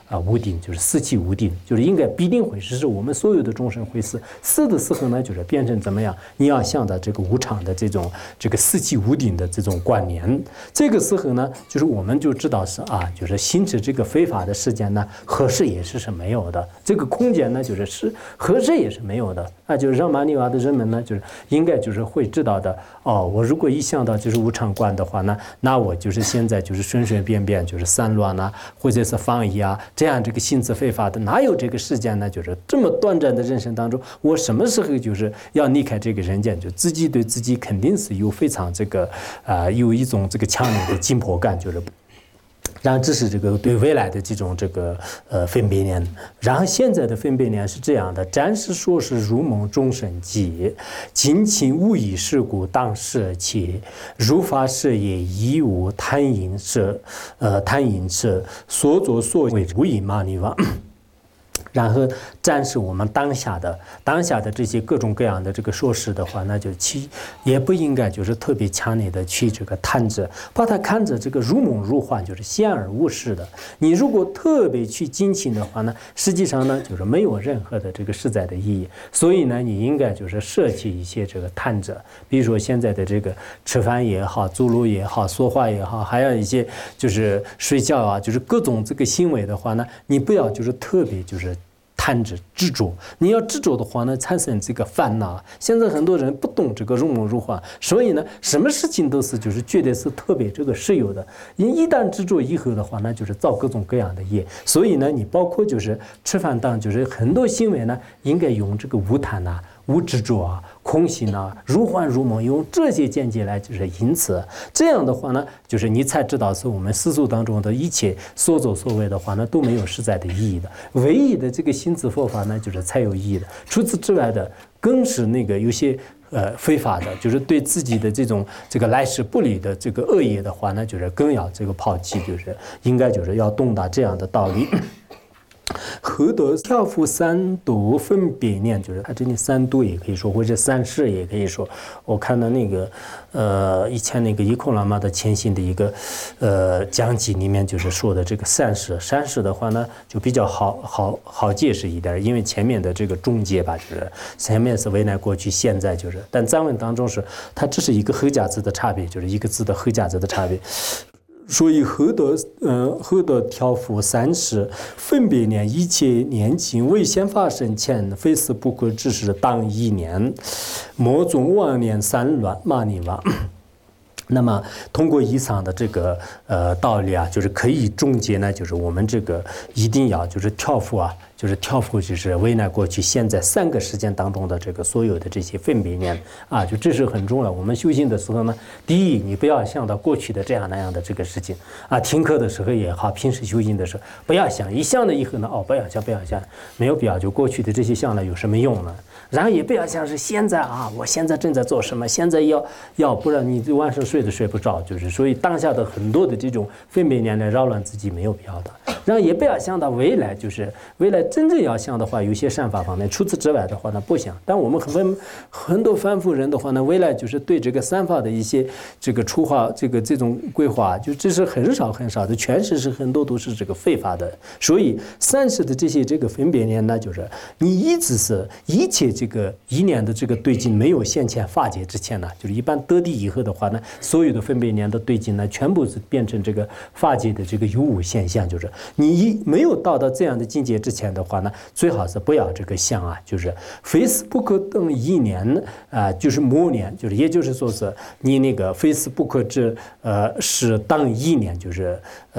无定，就是四气无定，就是应该必定会是我们所有的众生会死。死的时候呢，就是变成怎么样？你要想到这个无常的这个四气无定的这种观念。这个时候呢，就是我们就知道是就是行持这个非法的时间呢，合适也是没有的。这个空间呢，就是合适也是没有的。就是让玛尼瓦的人们呢，就是应该就是会知道的。我如果一想到就是无常观的话呢，那我就是现在就是随随便便就是散乱啊，或者是放逸啊，这样这个行持非法的，哪有这个时间呢？就是这么短暂的人生当中，我什么时候就是要离开这个人间？就自己对自己肯定是有非常有一种这个强烈的紧迫感，就是。然后这是这个对未来的这种分别念。然后现在的分别念是这样的：暂时说是如梦终生寂，今情无以事故当舍弃，如法舍也亦无贪淫舍，所作所为无以玛尼瓦。然后暂时我们当下的这些各种各样的这个说事的话，那就也不应该就是特别强烈的去这个贪着，把它看着这个如梦如幻，就是闲而无事的。你如果特别去精勤的话呢，实际上呢就是没有任何的这个实在的意义。所以呢，你应该就是舍弃一些这个贪着，比如说现在的这个吃饭也好，走路也好，说话也好，还有一些就是睡觉啊，就是各种这个行为的话呢，你不要就是特别就是贪着执着，你要执着的话呢，产生这个烦恼。现在很多人不懂这个如梦如幻，所以呢，什么事情都是就是觉得是特别这个实有的。你一旦执着以后的话呢，就是造各种各样的业。所以呢，你包括就是吃饭当就是很多行为呢，应该用这个无贪啊、无执着啊、空性啊、如幻如梦，用这些见解来就是因此这样的话呢，就是你才知道是我们世俗当中的一切所作所为的话呢，都没有实在的意义的。唯一的这个行持佛法呢，就是才有意义的。除此之外的，更是有些非法的，就是对自己的这个来世不利的这个恶业的话呢，就是更要这个抛弃，就是应该就是要懂得这样的道理。何得调伏三毒分别念，就是它这里三毒也可以说，或者三世也可以说。我看到以前一空喇嘛的前行的一个讲记里面就是说的这个三世的话呢，就比较好解释一点，因为前面的这个中介吧，就是前面是未来过去现在就是，但藏文当中是它只是一个后加字的差别，就是一个字的后加字的差别。所以何得调伏三世分别念，一切念经未先发生前，非死不可之事当一念，莫纵妄念散乱玛尼瓦。那么通过以上的这个道理啊，就是可以总结呢，就是我们这个一定要就是调伏啊，就是未来过去现在3个时间当中的这个所有的这些分别念啊，就这是很重要。我们修行的时候呢，第一，你不要想到过去的这样那样的这个事情啊，听课的时候也好，平时修行的时候不要想，一想了以后呢，不要想，没有必要，就过去的这些想了有什么用呢？然后也不要想是现在啊，我现在正在做什么，现在要不然你晚上睡都睡不着，就是所以当下的很多的这种分别念来扰乱自己没有必要的。然后也不要想到未来，就是未来真正要想的话，有些善法方面，除此之外的话呢不想。但我们很多凡夫人的话呢，未来就是对这个三法的一些这个出化这种规划，就这是很少的，全是很多都是这个非法的。所以三世的这些这个分别念呢，就是你一直是一切这个一念的这个对境没有现前法界之前呢，就是一般得地以后的话呢，所有的分别念的对境呢，全部是变成这个法界的这个有无现象，就是你没有到这样的境界之前的话呢，最好是不要这个想啊，就是非死不可等一念啊，就是末念，就是也就是说是你非死不可之是当一念，就是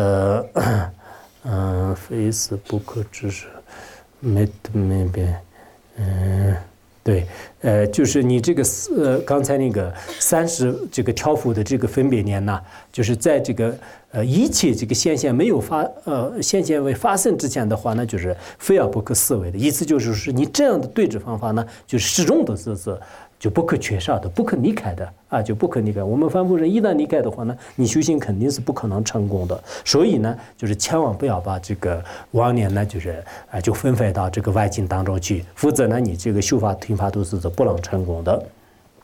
非死不可之是没变。对，就是你这个刚才三世这个调伏的这个分别念呢，就是在这个一切这个现象没有现象未发生之前的话呢，就是非要不可思维的意思，就是你这样的对治方法呢，就始终都是就不可缺少的，不可离开的啊，就不可离开。我们凡夫人一旦离开的话呢，你修行肯定是不可能成功的。所以呢，就是千万不要把这个妄念呢，就是就分配到这个外境当中去，否则呢，你这个修法听法都是不能成功的。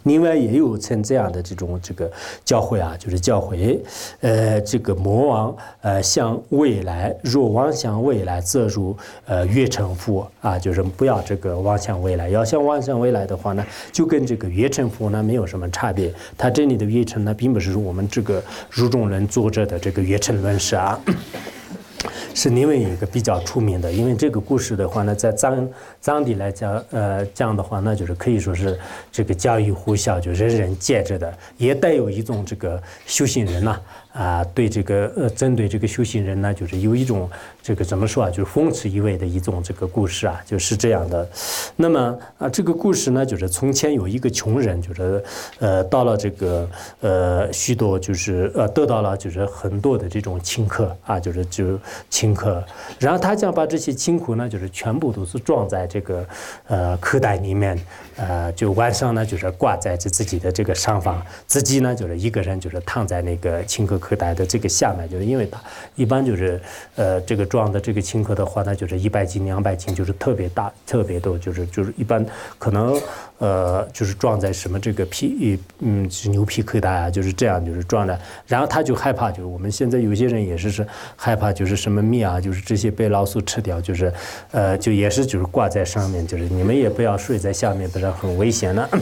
另外也有称这样的这种这个教诲啊，就是教诲，这个魔王向未来，若妄想未来，则如月成佛啊，就是不要这个妄想未来，要想妄想未来的话呢，就跟这个月成佛呢没有什么差别。它这里的月成呢，并不是我们这个儒中人作者的这个月成论释啊。是另外一个比较出名的，因为这个故事的话呢，在藏地来讲的话，那就是可以说是这个家喻户晓，就人人皆知的，也带有一种这个修行人呐对这个针对这个修行人呢，就是有一种这个怎么说啊，就是讽刺意味的一种这个故事啊，就是这样的。那么这个故事呢，就是从前有一个穷人，就是到了这个许多就是得到了就是很多的这种请客啊，就是请客，然后他将把这些请客呢，就是全部都是装在这个口袋里面，就晚上呢就是挂在自己的这个上方，自己呢就是一个人就是躺在那个请客口袋的这个下面，就是因为他一般就是这个装的这个请客的话呢，就是100斤200斤，就是特别大特别多，就是一般可能就是装在什么这个牛皮口袋啊，就是这样就是装的，然后他就害怕，就是我们现在有些人也是害怕，就是什么蜜啊，就是这些被老鼠吃掉，就是就也是就是挂在上面，就是你们也不要睡在下面，不然很危险的。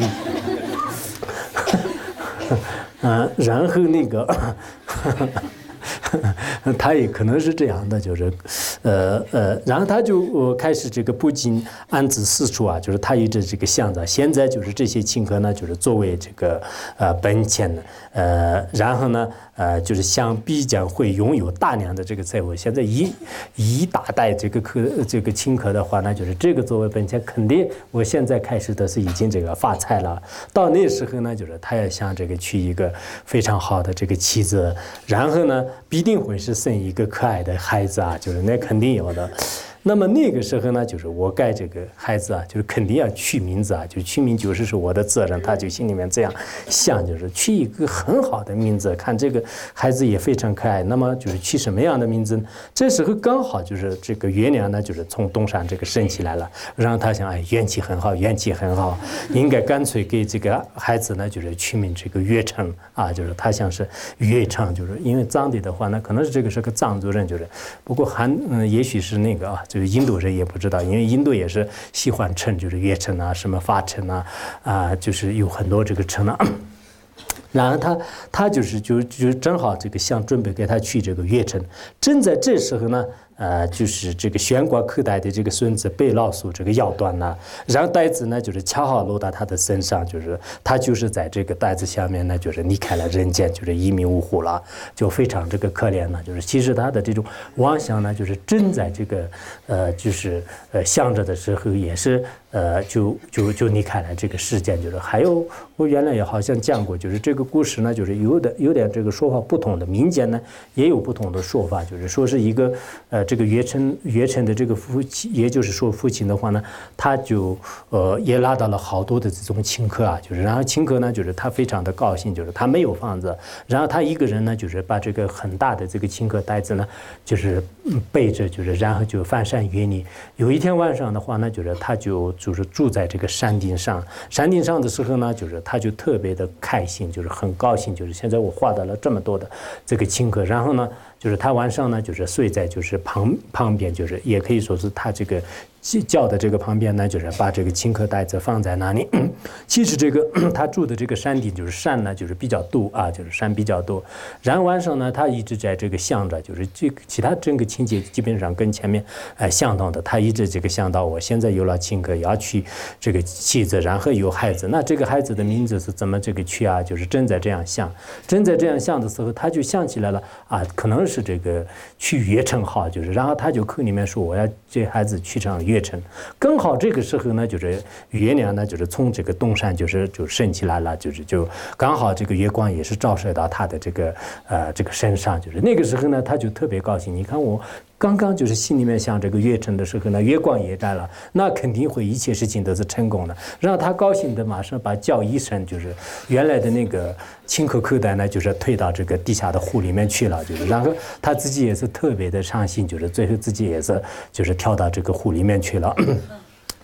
然后那个他也可能是这样的，就是然后他就开始这个不仅安置四处啊，就是他一直这个想着，现在就是这些请客呢，就是作为这个本钱呢，然后呢就是想必将会拥有大量的这个财物。现在一大袋这个请客的话呢，就是这个作为本钱，肯定我现在开始的是已经这个发财了。到那时候呢，就是他也想这个娶一个非常好的这个妻子，然后呢必定会是生一个可爱的孩子啊，就是那肯定有的。那么那个时候呢，就是我该这个孩子啊，就是肯定要取名字啊，就取名就是我的责任。他就心里面这样想，就是取一个很好的名字，看这个孩子也非常可爱。那么就是取什么样的名字呢？这时候刚好就是这个月亮呢，就是从东山这个升起来了。然后他想，哎，元气很好，元气很好，应该干脆给这个孩子呢，就是取名这个月成啊，就是他想是月成，就是因为藏地的话呢，可能是这个是个藏族人，就是不过也许是那个啊。就是印度人也不知道，因为印度也是喜欢称，就是月称啊，什么法称啊，就是有很多这个称啊。然后他就是正好这个想准备给他取这个月称，正在这时候呢。就是这个悬挂口袋的这个孙子被老鼠这个咬断了，然后袋子呢就是恰好落到他的身上，就是他就是在这个袋子下面呢，就是离开了人间，就是一命呜呼了，就非常这个可怜了。就是其实他的这种妄想呢，就是正在这个就是想着的时候，也是就离开了这个世间。就是还有我原来也好像讲过，就是这个故事呢，就是有点这个说法不同的，民间呢也有不同的说法，就是说是一个这个月成的这个父亲，也就是说父亲的话呢，他就也拉到了好多的这种请客啊，就是然后请客呢，就是他非常的高兴，就是他没有房子，然后他一个人呢，就是把这个很大的这个请客袋子呢，就是背着，就是然后就翻山越岭。有一天晚上的话呢，就是他就是住在这个山顶上的时候呢，就是他就特别的开心，就是很高兴，就是现在我获得了这么多的这个请客，然后呢。就是他晚上呢，就是睡在就是旁边，就是也可以说是他这个觉的这个旁边呢，就是把这个请客袋子放在那里。其实这个他住的这个山顶，就是山呢，就是比较多啊，就是山比较多。然后晚上呢，他一直在这个想着，就是这个其他整个情节基本上跟前面相同的。他一直这个想到，我现在有了请客，要娶这个妻子，然后有孩子，那这个孩子的名字是怎么这个取啊？就是正在这样想的时候，他就想起来了啊，可能是这个取月成好，就是然后他就口里面说我要这孩子取成月成，刚好这个时候呢，就是月亮呢，就是从这个东山就升起来了，就刚好这个月光也是照射到他的这个身上，就是那个时候呢，他就特别高兴。你看我刚刚就是心里面想这个月成的时候呢，月光也在了，那肯定会一切事情都是成功的。然后他高兴的马上把脚一伸，就是原来的那个请客口袋呢，就是推到这个地下的湖里面去了，就是然后他自己也是特别的伤心，就是最后自己也是就是跳到这个湖里面去了。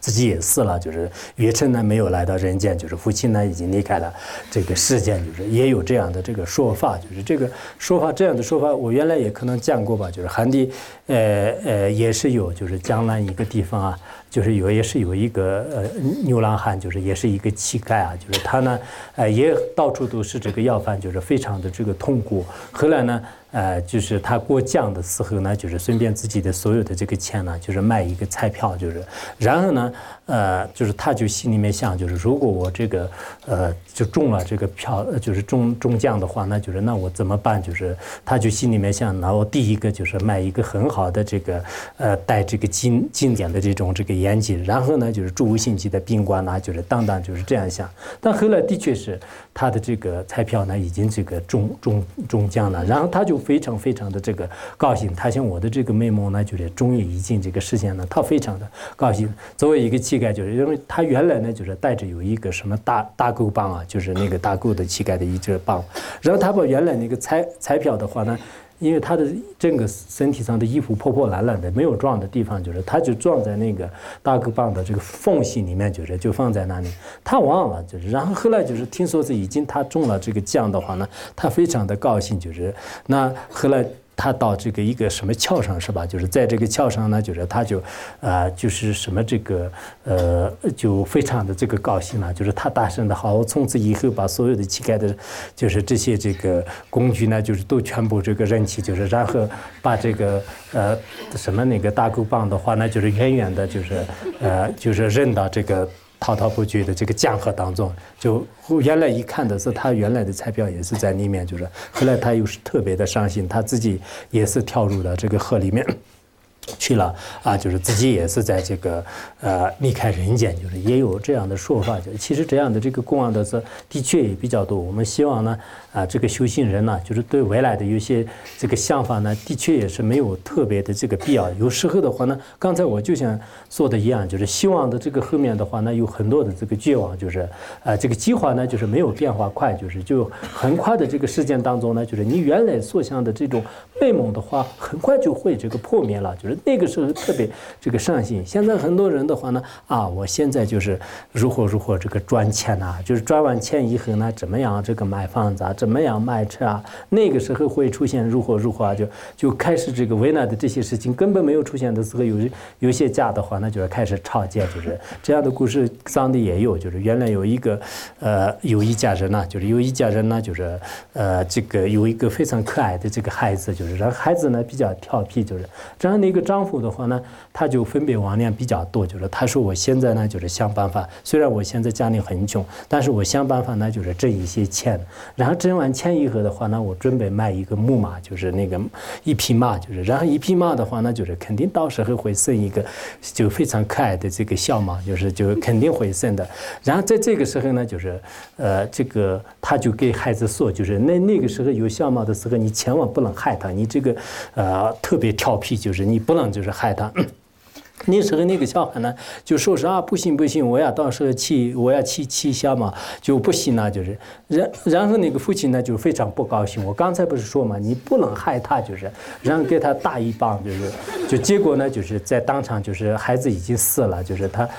自己也死了，就是岳称呢没有来到人间，就是父亲呢已经离开了这个世间，就是也有这样的这个说法，就是这个说法这样的说法，我原来也可能讲过吧，就是汉地也是有，就是江南一个地方啊。就是也是有一个牛郎汉，就是也是一个乞丐啊，就是他呢，也到处都是这个要饭，就是非常的这个痛苦。后来呢，就是他过江的时候呢，就是顺便自己的所有的这个钱呢，就是卖一个彩票，就是然后呢，就是他就心里面想，就是如果我这个就中了这个票，就是中奖的话，那就是那我怎么办？就是他就心里面想，那我第一个就是卖一个很好的这个带这个经典的这个眼镜，然后呢就是住5星级的宾馆呢，就是当就是这样想。但后来的确是他的这个彩票呢已经这个中奖了，然后他就非常非常的这个高兴，他想我的这个美梦呢就是终于已经这个实现了，他非常的高兴。作为一个乞丐，就是因为他原来呢就是带着有一个什么大狗棒啊，就是那个大狗的乞丐的一只棒，然后他把原来那个彩票的话呢。因为他的整个身体上的衣服破破烂烂的，没有装的地方，就是他就装在那个大狗棒的这个缝隙里面，就放在那里。他忘了，就是然后后来就是听说是已经他中了这个奖的话呢，他非常的高兴，就是那后来。他到这个一个什么桥上是吧？就是在这个桥上呢，就是他就，就是什么这个，就非常的这个高兴了。就是他大声的好，我从此以后把所有的乞丐的，就是这些这个工具呢，就是都全部这个扔弃，就是然后把这个什么那个大狗棒的话呢，就是远远的，就是扔到这个。滔滔不绝的这个江河当中，就原来一看的是他原来的彩票也是在里面，就是后来他又是特别的伤心，他自己也是跳入了这个河里面去了啊，就是自己也是在这个离开人间，就是也有这样的说法。就其实这样的这个公案的是的确也比较多。我们希望呢这个修行人呢，就是对未来的有些这个想法呢，的确也是没有特别的这个必要。有时候的话呢，刚才我就像说的一样，就是希望的这个后面的话呢，有很多的这个绝望，就是这个计划呢，就是没有变化快，就很快的这个时间当中呢，就是你原来所想的这种美梦的话，很快就会这个破灭了，就是那个时候特别这个伤心。现在很多人的话呢，我现在就是如何这个赚钱呐，就是赚完钱以后呢，怎么样这个买房子啊，怎么样卖车啊，那个时候会出现如何啊，就开始这个为难的这些事情根本没有出现的时候，有些家的话呢，就是开始吵架，就是这样的故事，当地也有，就是原来有一个有一家人呢，就是这个有一个非常可爱的这个孩子，就是然后孩子呢比较调皮，就是这样的一个丈夫的话呢，他就分别忘年比较多，就是他说我现在呢就是想办法，虽然我现在家里很穷，但是我想办法呢就是挣一些钱，然后挣完钱以后的话呢，我准备买一个木马，就是那个一匹马，就是然后一匹马的话呢，就是肯定到时候会生一个就非常可爱的这个小马，就肯定会生的。然后在这个时候呢，就是这个他就给孩子说，就是那个时候有小马的时候，你千万不能害他，你这个特别调皮，就是你不能就是害他。那时候那个小孩呢就说是不行，我要到时候骑小马就不行了，就是然后那个父亲呢就非常不高兴。我刚才不是说嘛，你不能害他，就是然后给他打一棒，就结果呢就是在当场就是孩子已经死了，就是他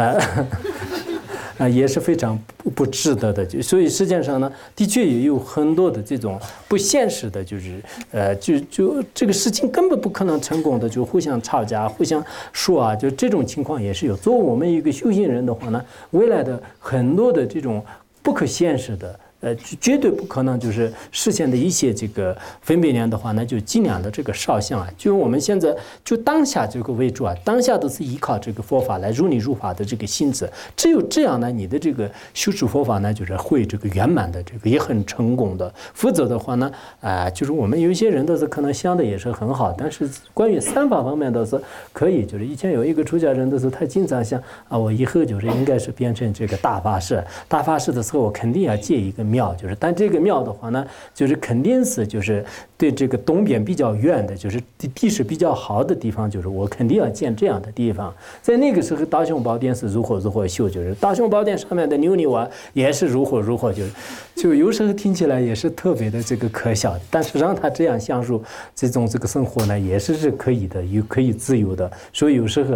也是非常不值得的，所以实际上呢，的确也有很多的这种不现实的，就是就这个事情根本不可能成功的，就互相吵架，互相说就这种情况也是有。作为我们一个修行人的话呢，未来的很多的这种不可现实的。绝对不可能就是实现的一些这个分别念的话呢，就尽量的这个少想就我们现在就当下这个为主当下都是依靠这个佛法来如理如法的这个心智，只有这样呢，你的这个修持佛法呢，就是会这个圆满的，这个也很成功的。否则的话呢，就是我们有一些人都是可能想的也是很好，但是关于三法方面都是可以。就是以前有一个出家人的时候，他经常想我以后就是应该是变成这个大法师的时候，我肯定要建一个庙，就是但这个庙的话呢，就是肯定是就是对这个东边比较远的，就是地势比较好的地方，就是我肯定要建这样的地方。在那个时候，大雄宝殿是如何修，就是大雄宝殿上面的琉璃瓦也是如何，就有时候听起来也是特别的这个可笑的，但是让他这样享受这种这个生活呢，也是可以的，可以自由的。所以有时候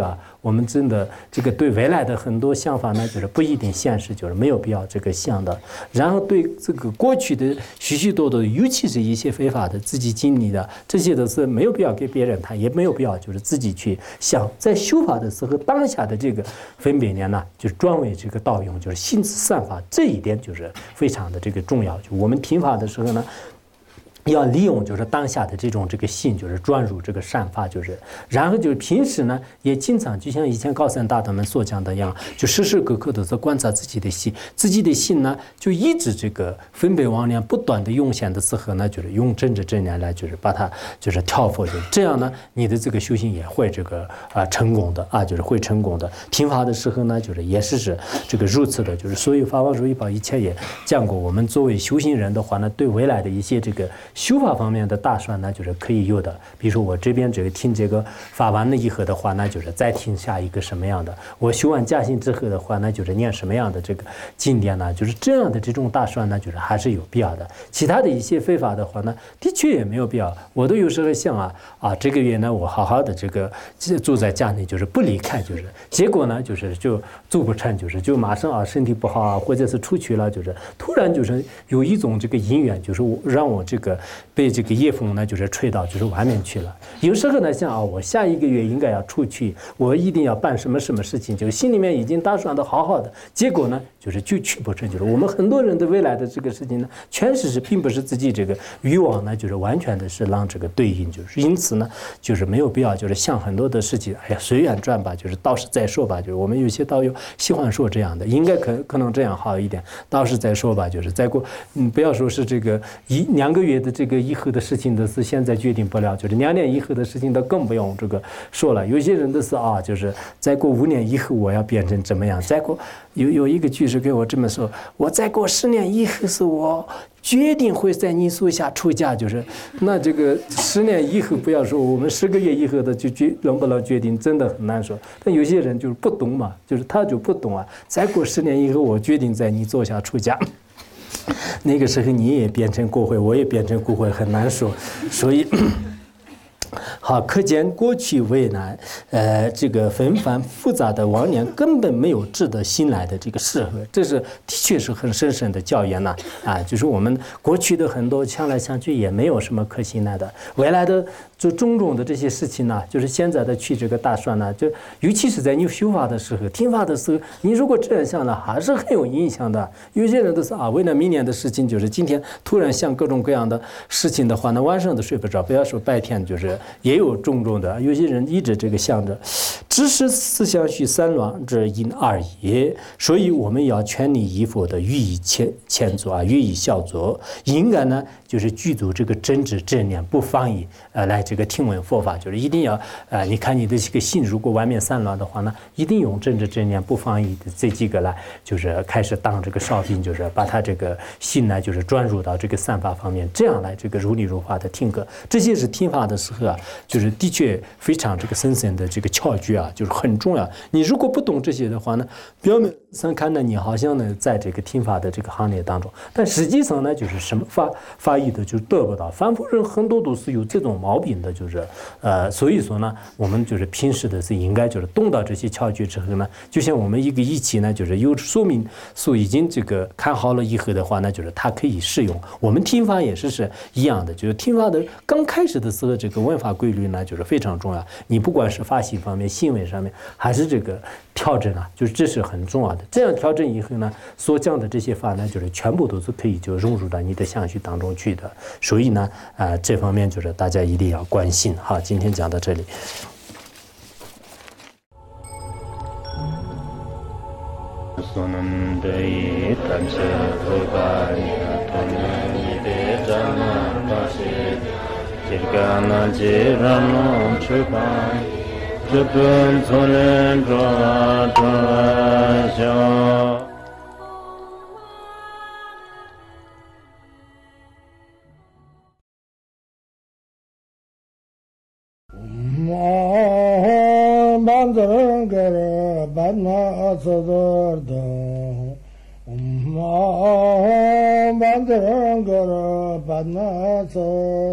我们真的这个对未来的很多想法呢，就是不一定现实，就是没有必要这个想的。然后对这个过去的许许多多的，尤其是一些非法的自己经历的，这些都是没有必要给别人谈，也没有必要就是自己去想。在修法的时候，当下的这个分别念呢，就是专为这个道用，就是心自散发，这一点就是非常的这个重要。就我们听法的时候呢，要利用就是当下的这种这个心，就是专入这个善法，就是然后就是平时呢也经常就像以前高僧大德们所讲的一样，就时时刻刻的在观察自己的心，自己的心呢就一直这个分别妄念不断的涌现的时候呢，就是用正知正念来就是把它就是调伏，就这样呢你的这个修行也会这个成功的啊，就是会成功的。听法的时候呢，就是也是这个如此的，就是所以法王如意宝以前也讲过，我们作为修行人的话呢，对未来的一些这个修法方面的打算呢，就是可以有的。比如说我这边这个听这个法完了以后的话，那就是再听下一个什么样的。我修完驾行之后的话，那就是念什么样的这个经典呢？就是这样的这种打算呢，就是还是有必要的。其他的一些非法的话呢，的确也没有必要。我都有时候想这个月呢，我好好的这个住在家里，就是不离开，就是结果呢，就做不成，就马上身体不好啊，或者是出去了，就是突然就是有一种这个因缘，就是让我这个被这个夜风呢，就是吹到就是外面去了。有时候呢，想我下一个月应该要出去，我一定要办什么事情，就心里面已经打算的好好的，结果呢，就去不成。就是我们很多人的未来的这个事情呢，确实是并不是自己这个欲望呢，就是完全的是让这个对应，就是因此呢，就是没有必要就是想很多的事情，哎呀随缘转吧，就是到时再说吧。就是我们有些道友喜欢说这样的，应该可能这样好一点，到时再说吧，就是再过不要说是这个2个月的这个以后的事情都是现在决定不了，就是2年以后的事情都更不用这个说了。有些人都是就是再过5年以后我要变成怎么样，再过有一个居士给我这么说，我再过10年以后是我决定会在你手下出家，就是那这个10年以后不要说，我们10个月以后的就能不能决定，真的很难说。但有些人就是不懂嘛，就是他就不懂再过10年以后我决定在你手下出家，那个时候你也变成骨灰，我也变成骨灰，很难说。所以好，可见过去未来，这个纷繁复杂的妄念根本没有值得信赖的这个适合，这是的确是很深深的教言呐就是我们过去的很多想来想去也没有什么可信赖的，未来的就种种的这些事情呢，就是现在的去这个打算呢，就尤其是在你修法的时候、听法的时候，你如果这样想呢，还是很有影响的。有些人都是为了明年的事情，就是今天突然想各种各样的事情的话呢，晚上都睡不着，不要说白天，就是也有种种的。有些人一直这个想着，只是思想须散乱，这因而也。所以我们要全力以赴的予以前做予以效做，应该呢就是具足这个真知正念，不放逸来这个听闻佛法，就是一定要你看你的这个心如果外面散乱的话呢，一定用真知正念不放逸的这几个来，就是开始当这个哨兵，就是把他这个心呢就是专入到这个散法方面，这样来这个如理如法的听课。这些是听法的时候就是的确非常这个深深的这个窍诀就是很重要。你如果不懂这些的话呢，表面上看呢你好像呢在这个听法的这个行列当中，但实际上呢就是什么法益的就得不到。凡夫人很多都是有这种毛病的，就是所以说呢，我们就是平时的是应该就是懂到这些窍诀之后呢，就像我们一个仪器呢，就是有说明书已经这个看好了以后的话呢，就是它可以适用。我们听法也是一样的，就是听法的刚开始的时候，这个闻法规律呢就是非常重要。你不管是发心方面、行为上面，还是这个调整就是这是很重要的。这样调整以后呢，所讲的这些法呢，就是全部都是可以就融入到你的相续当中去的。所以呢，这方面就是大家一定要关心。好，今天讲到这里。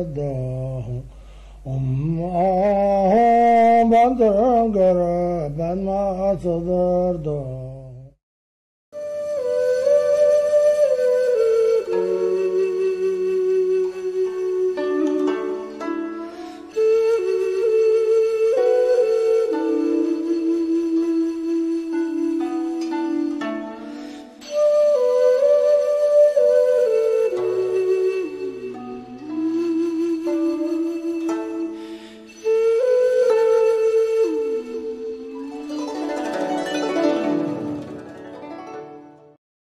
Om Janma Sadardo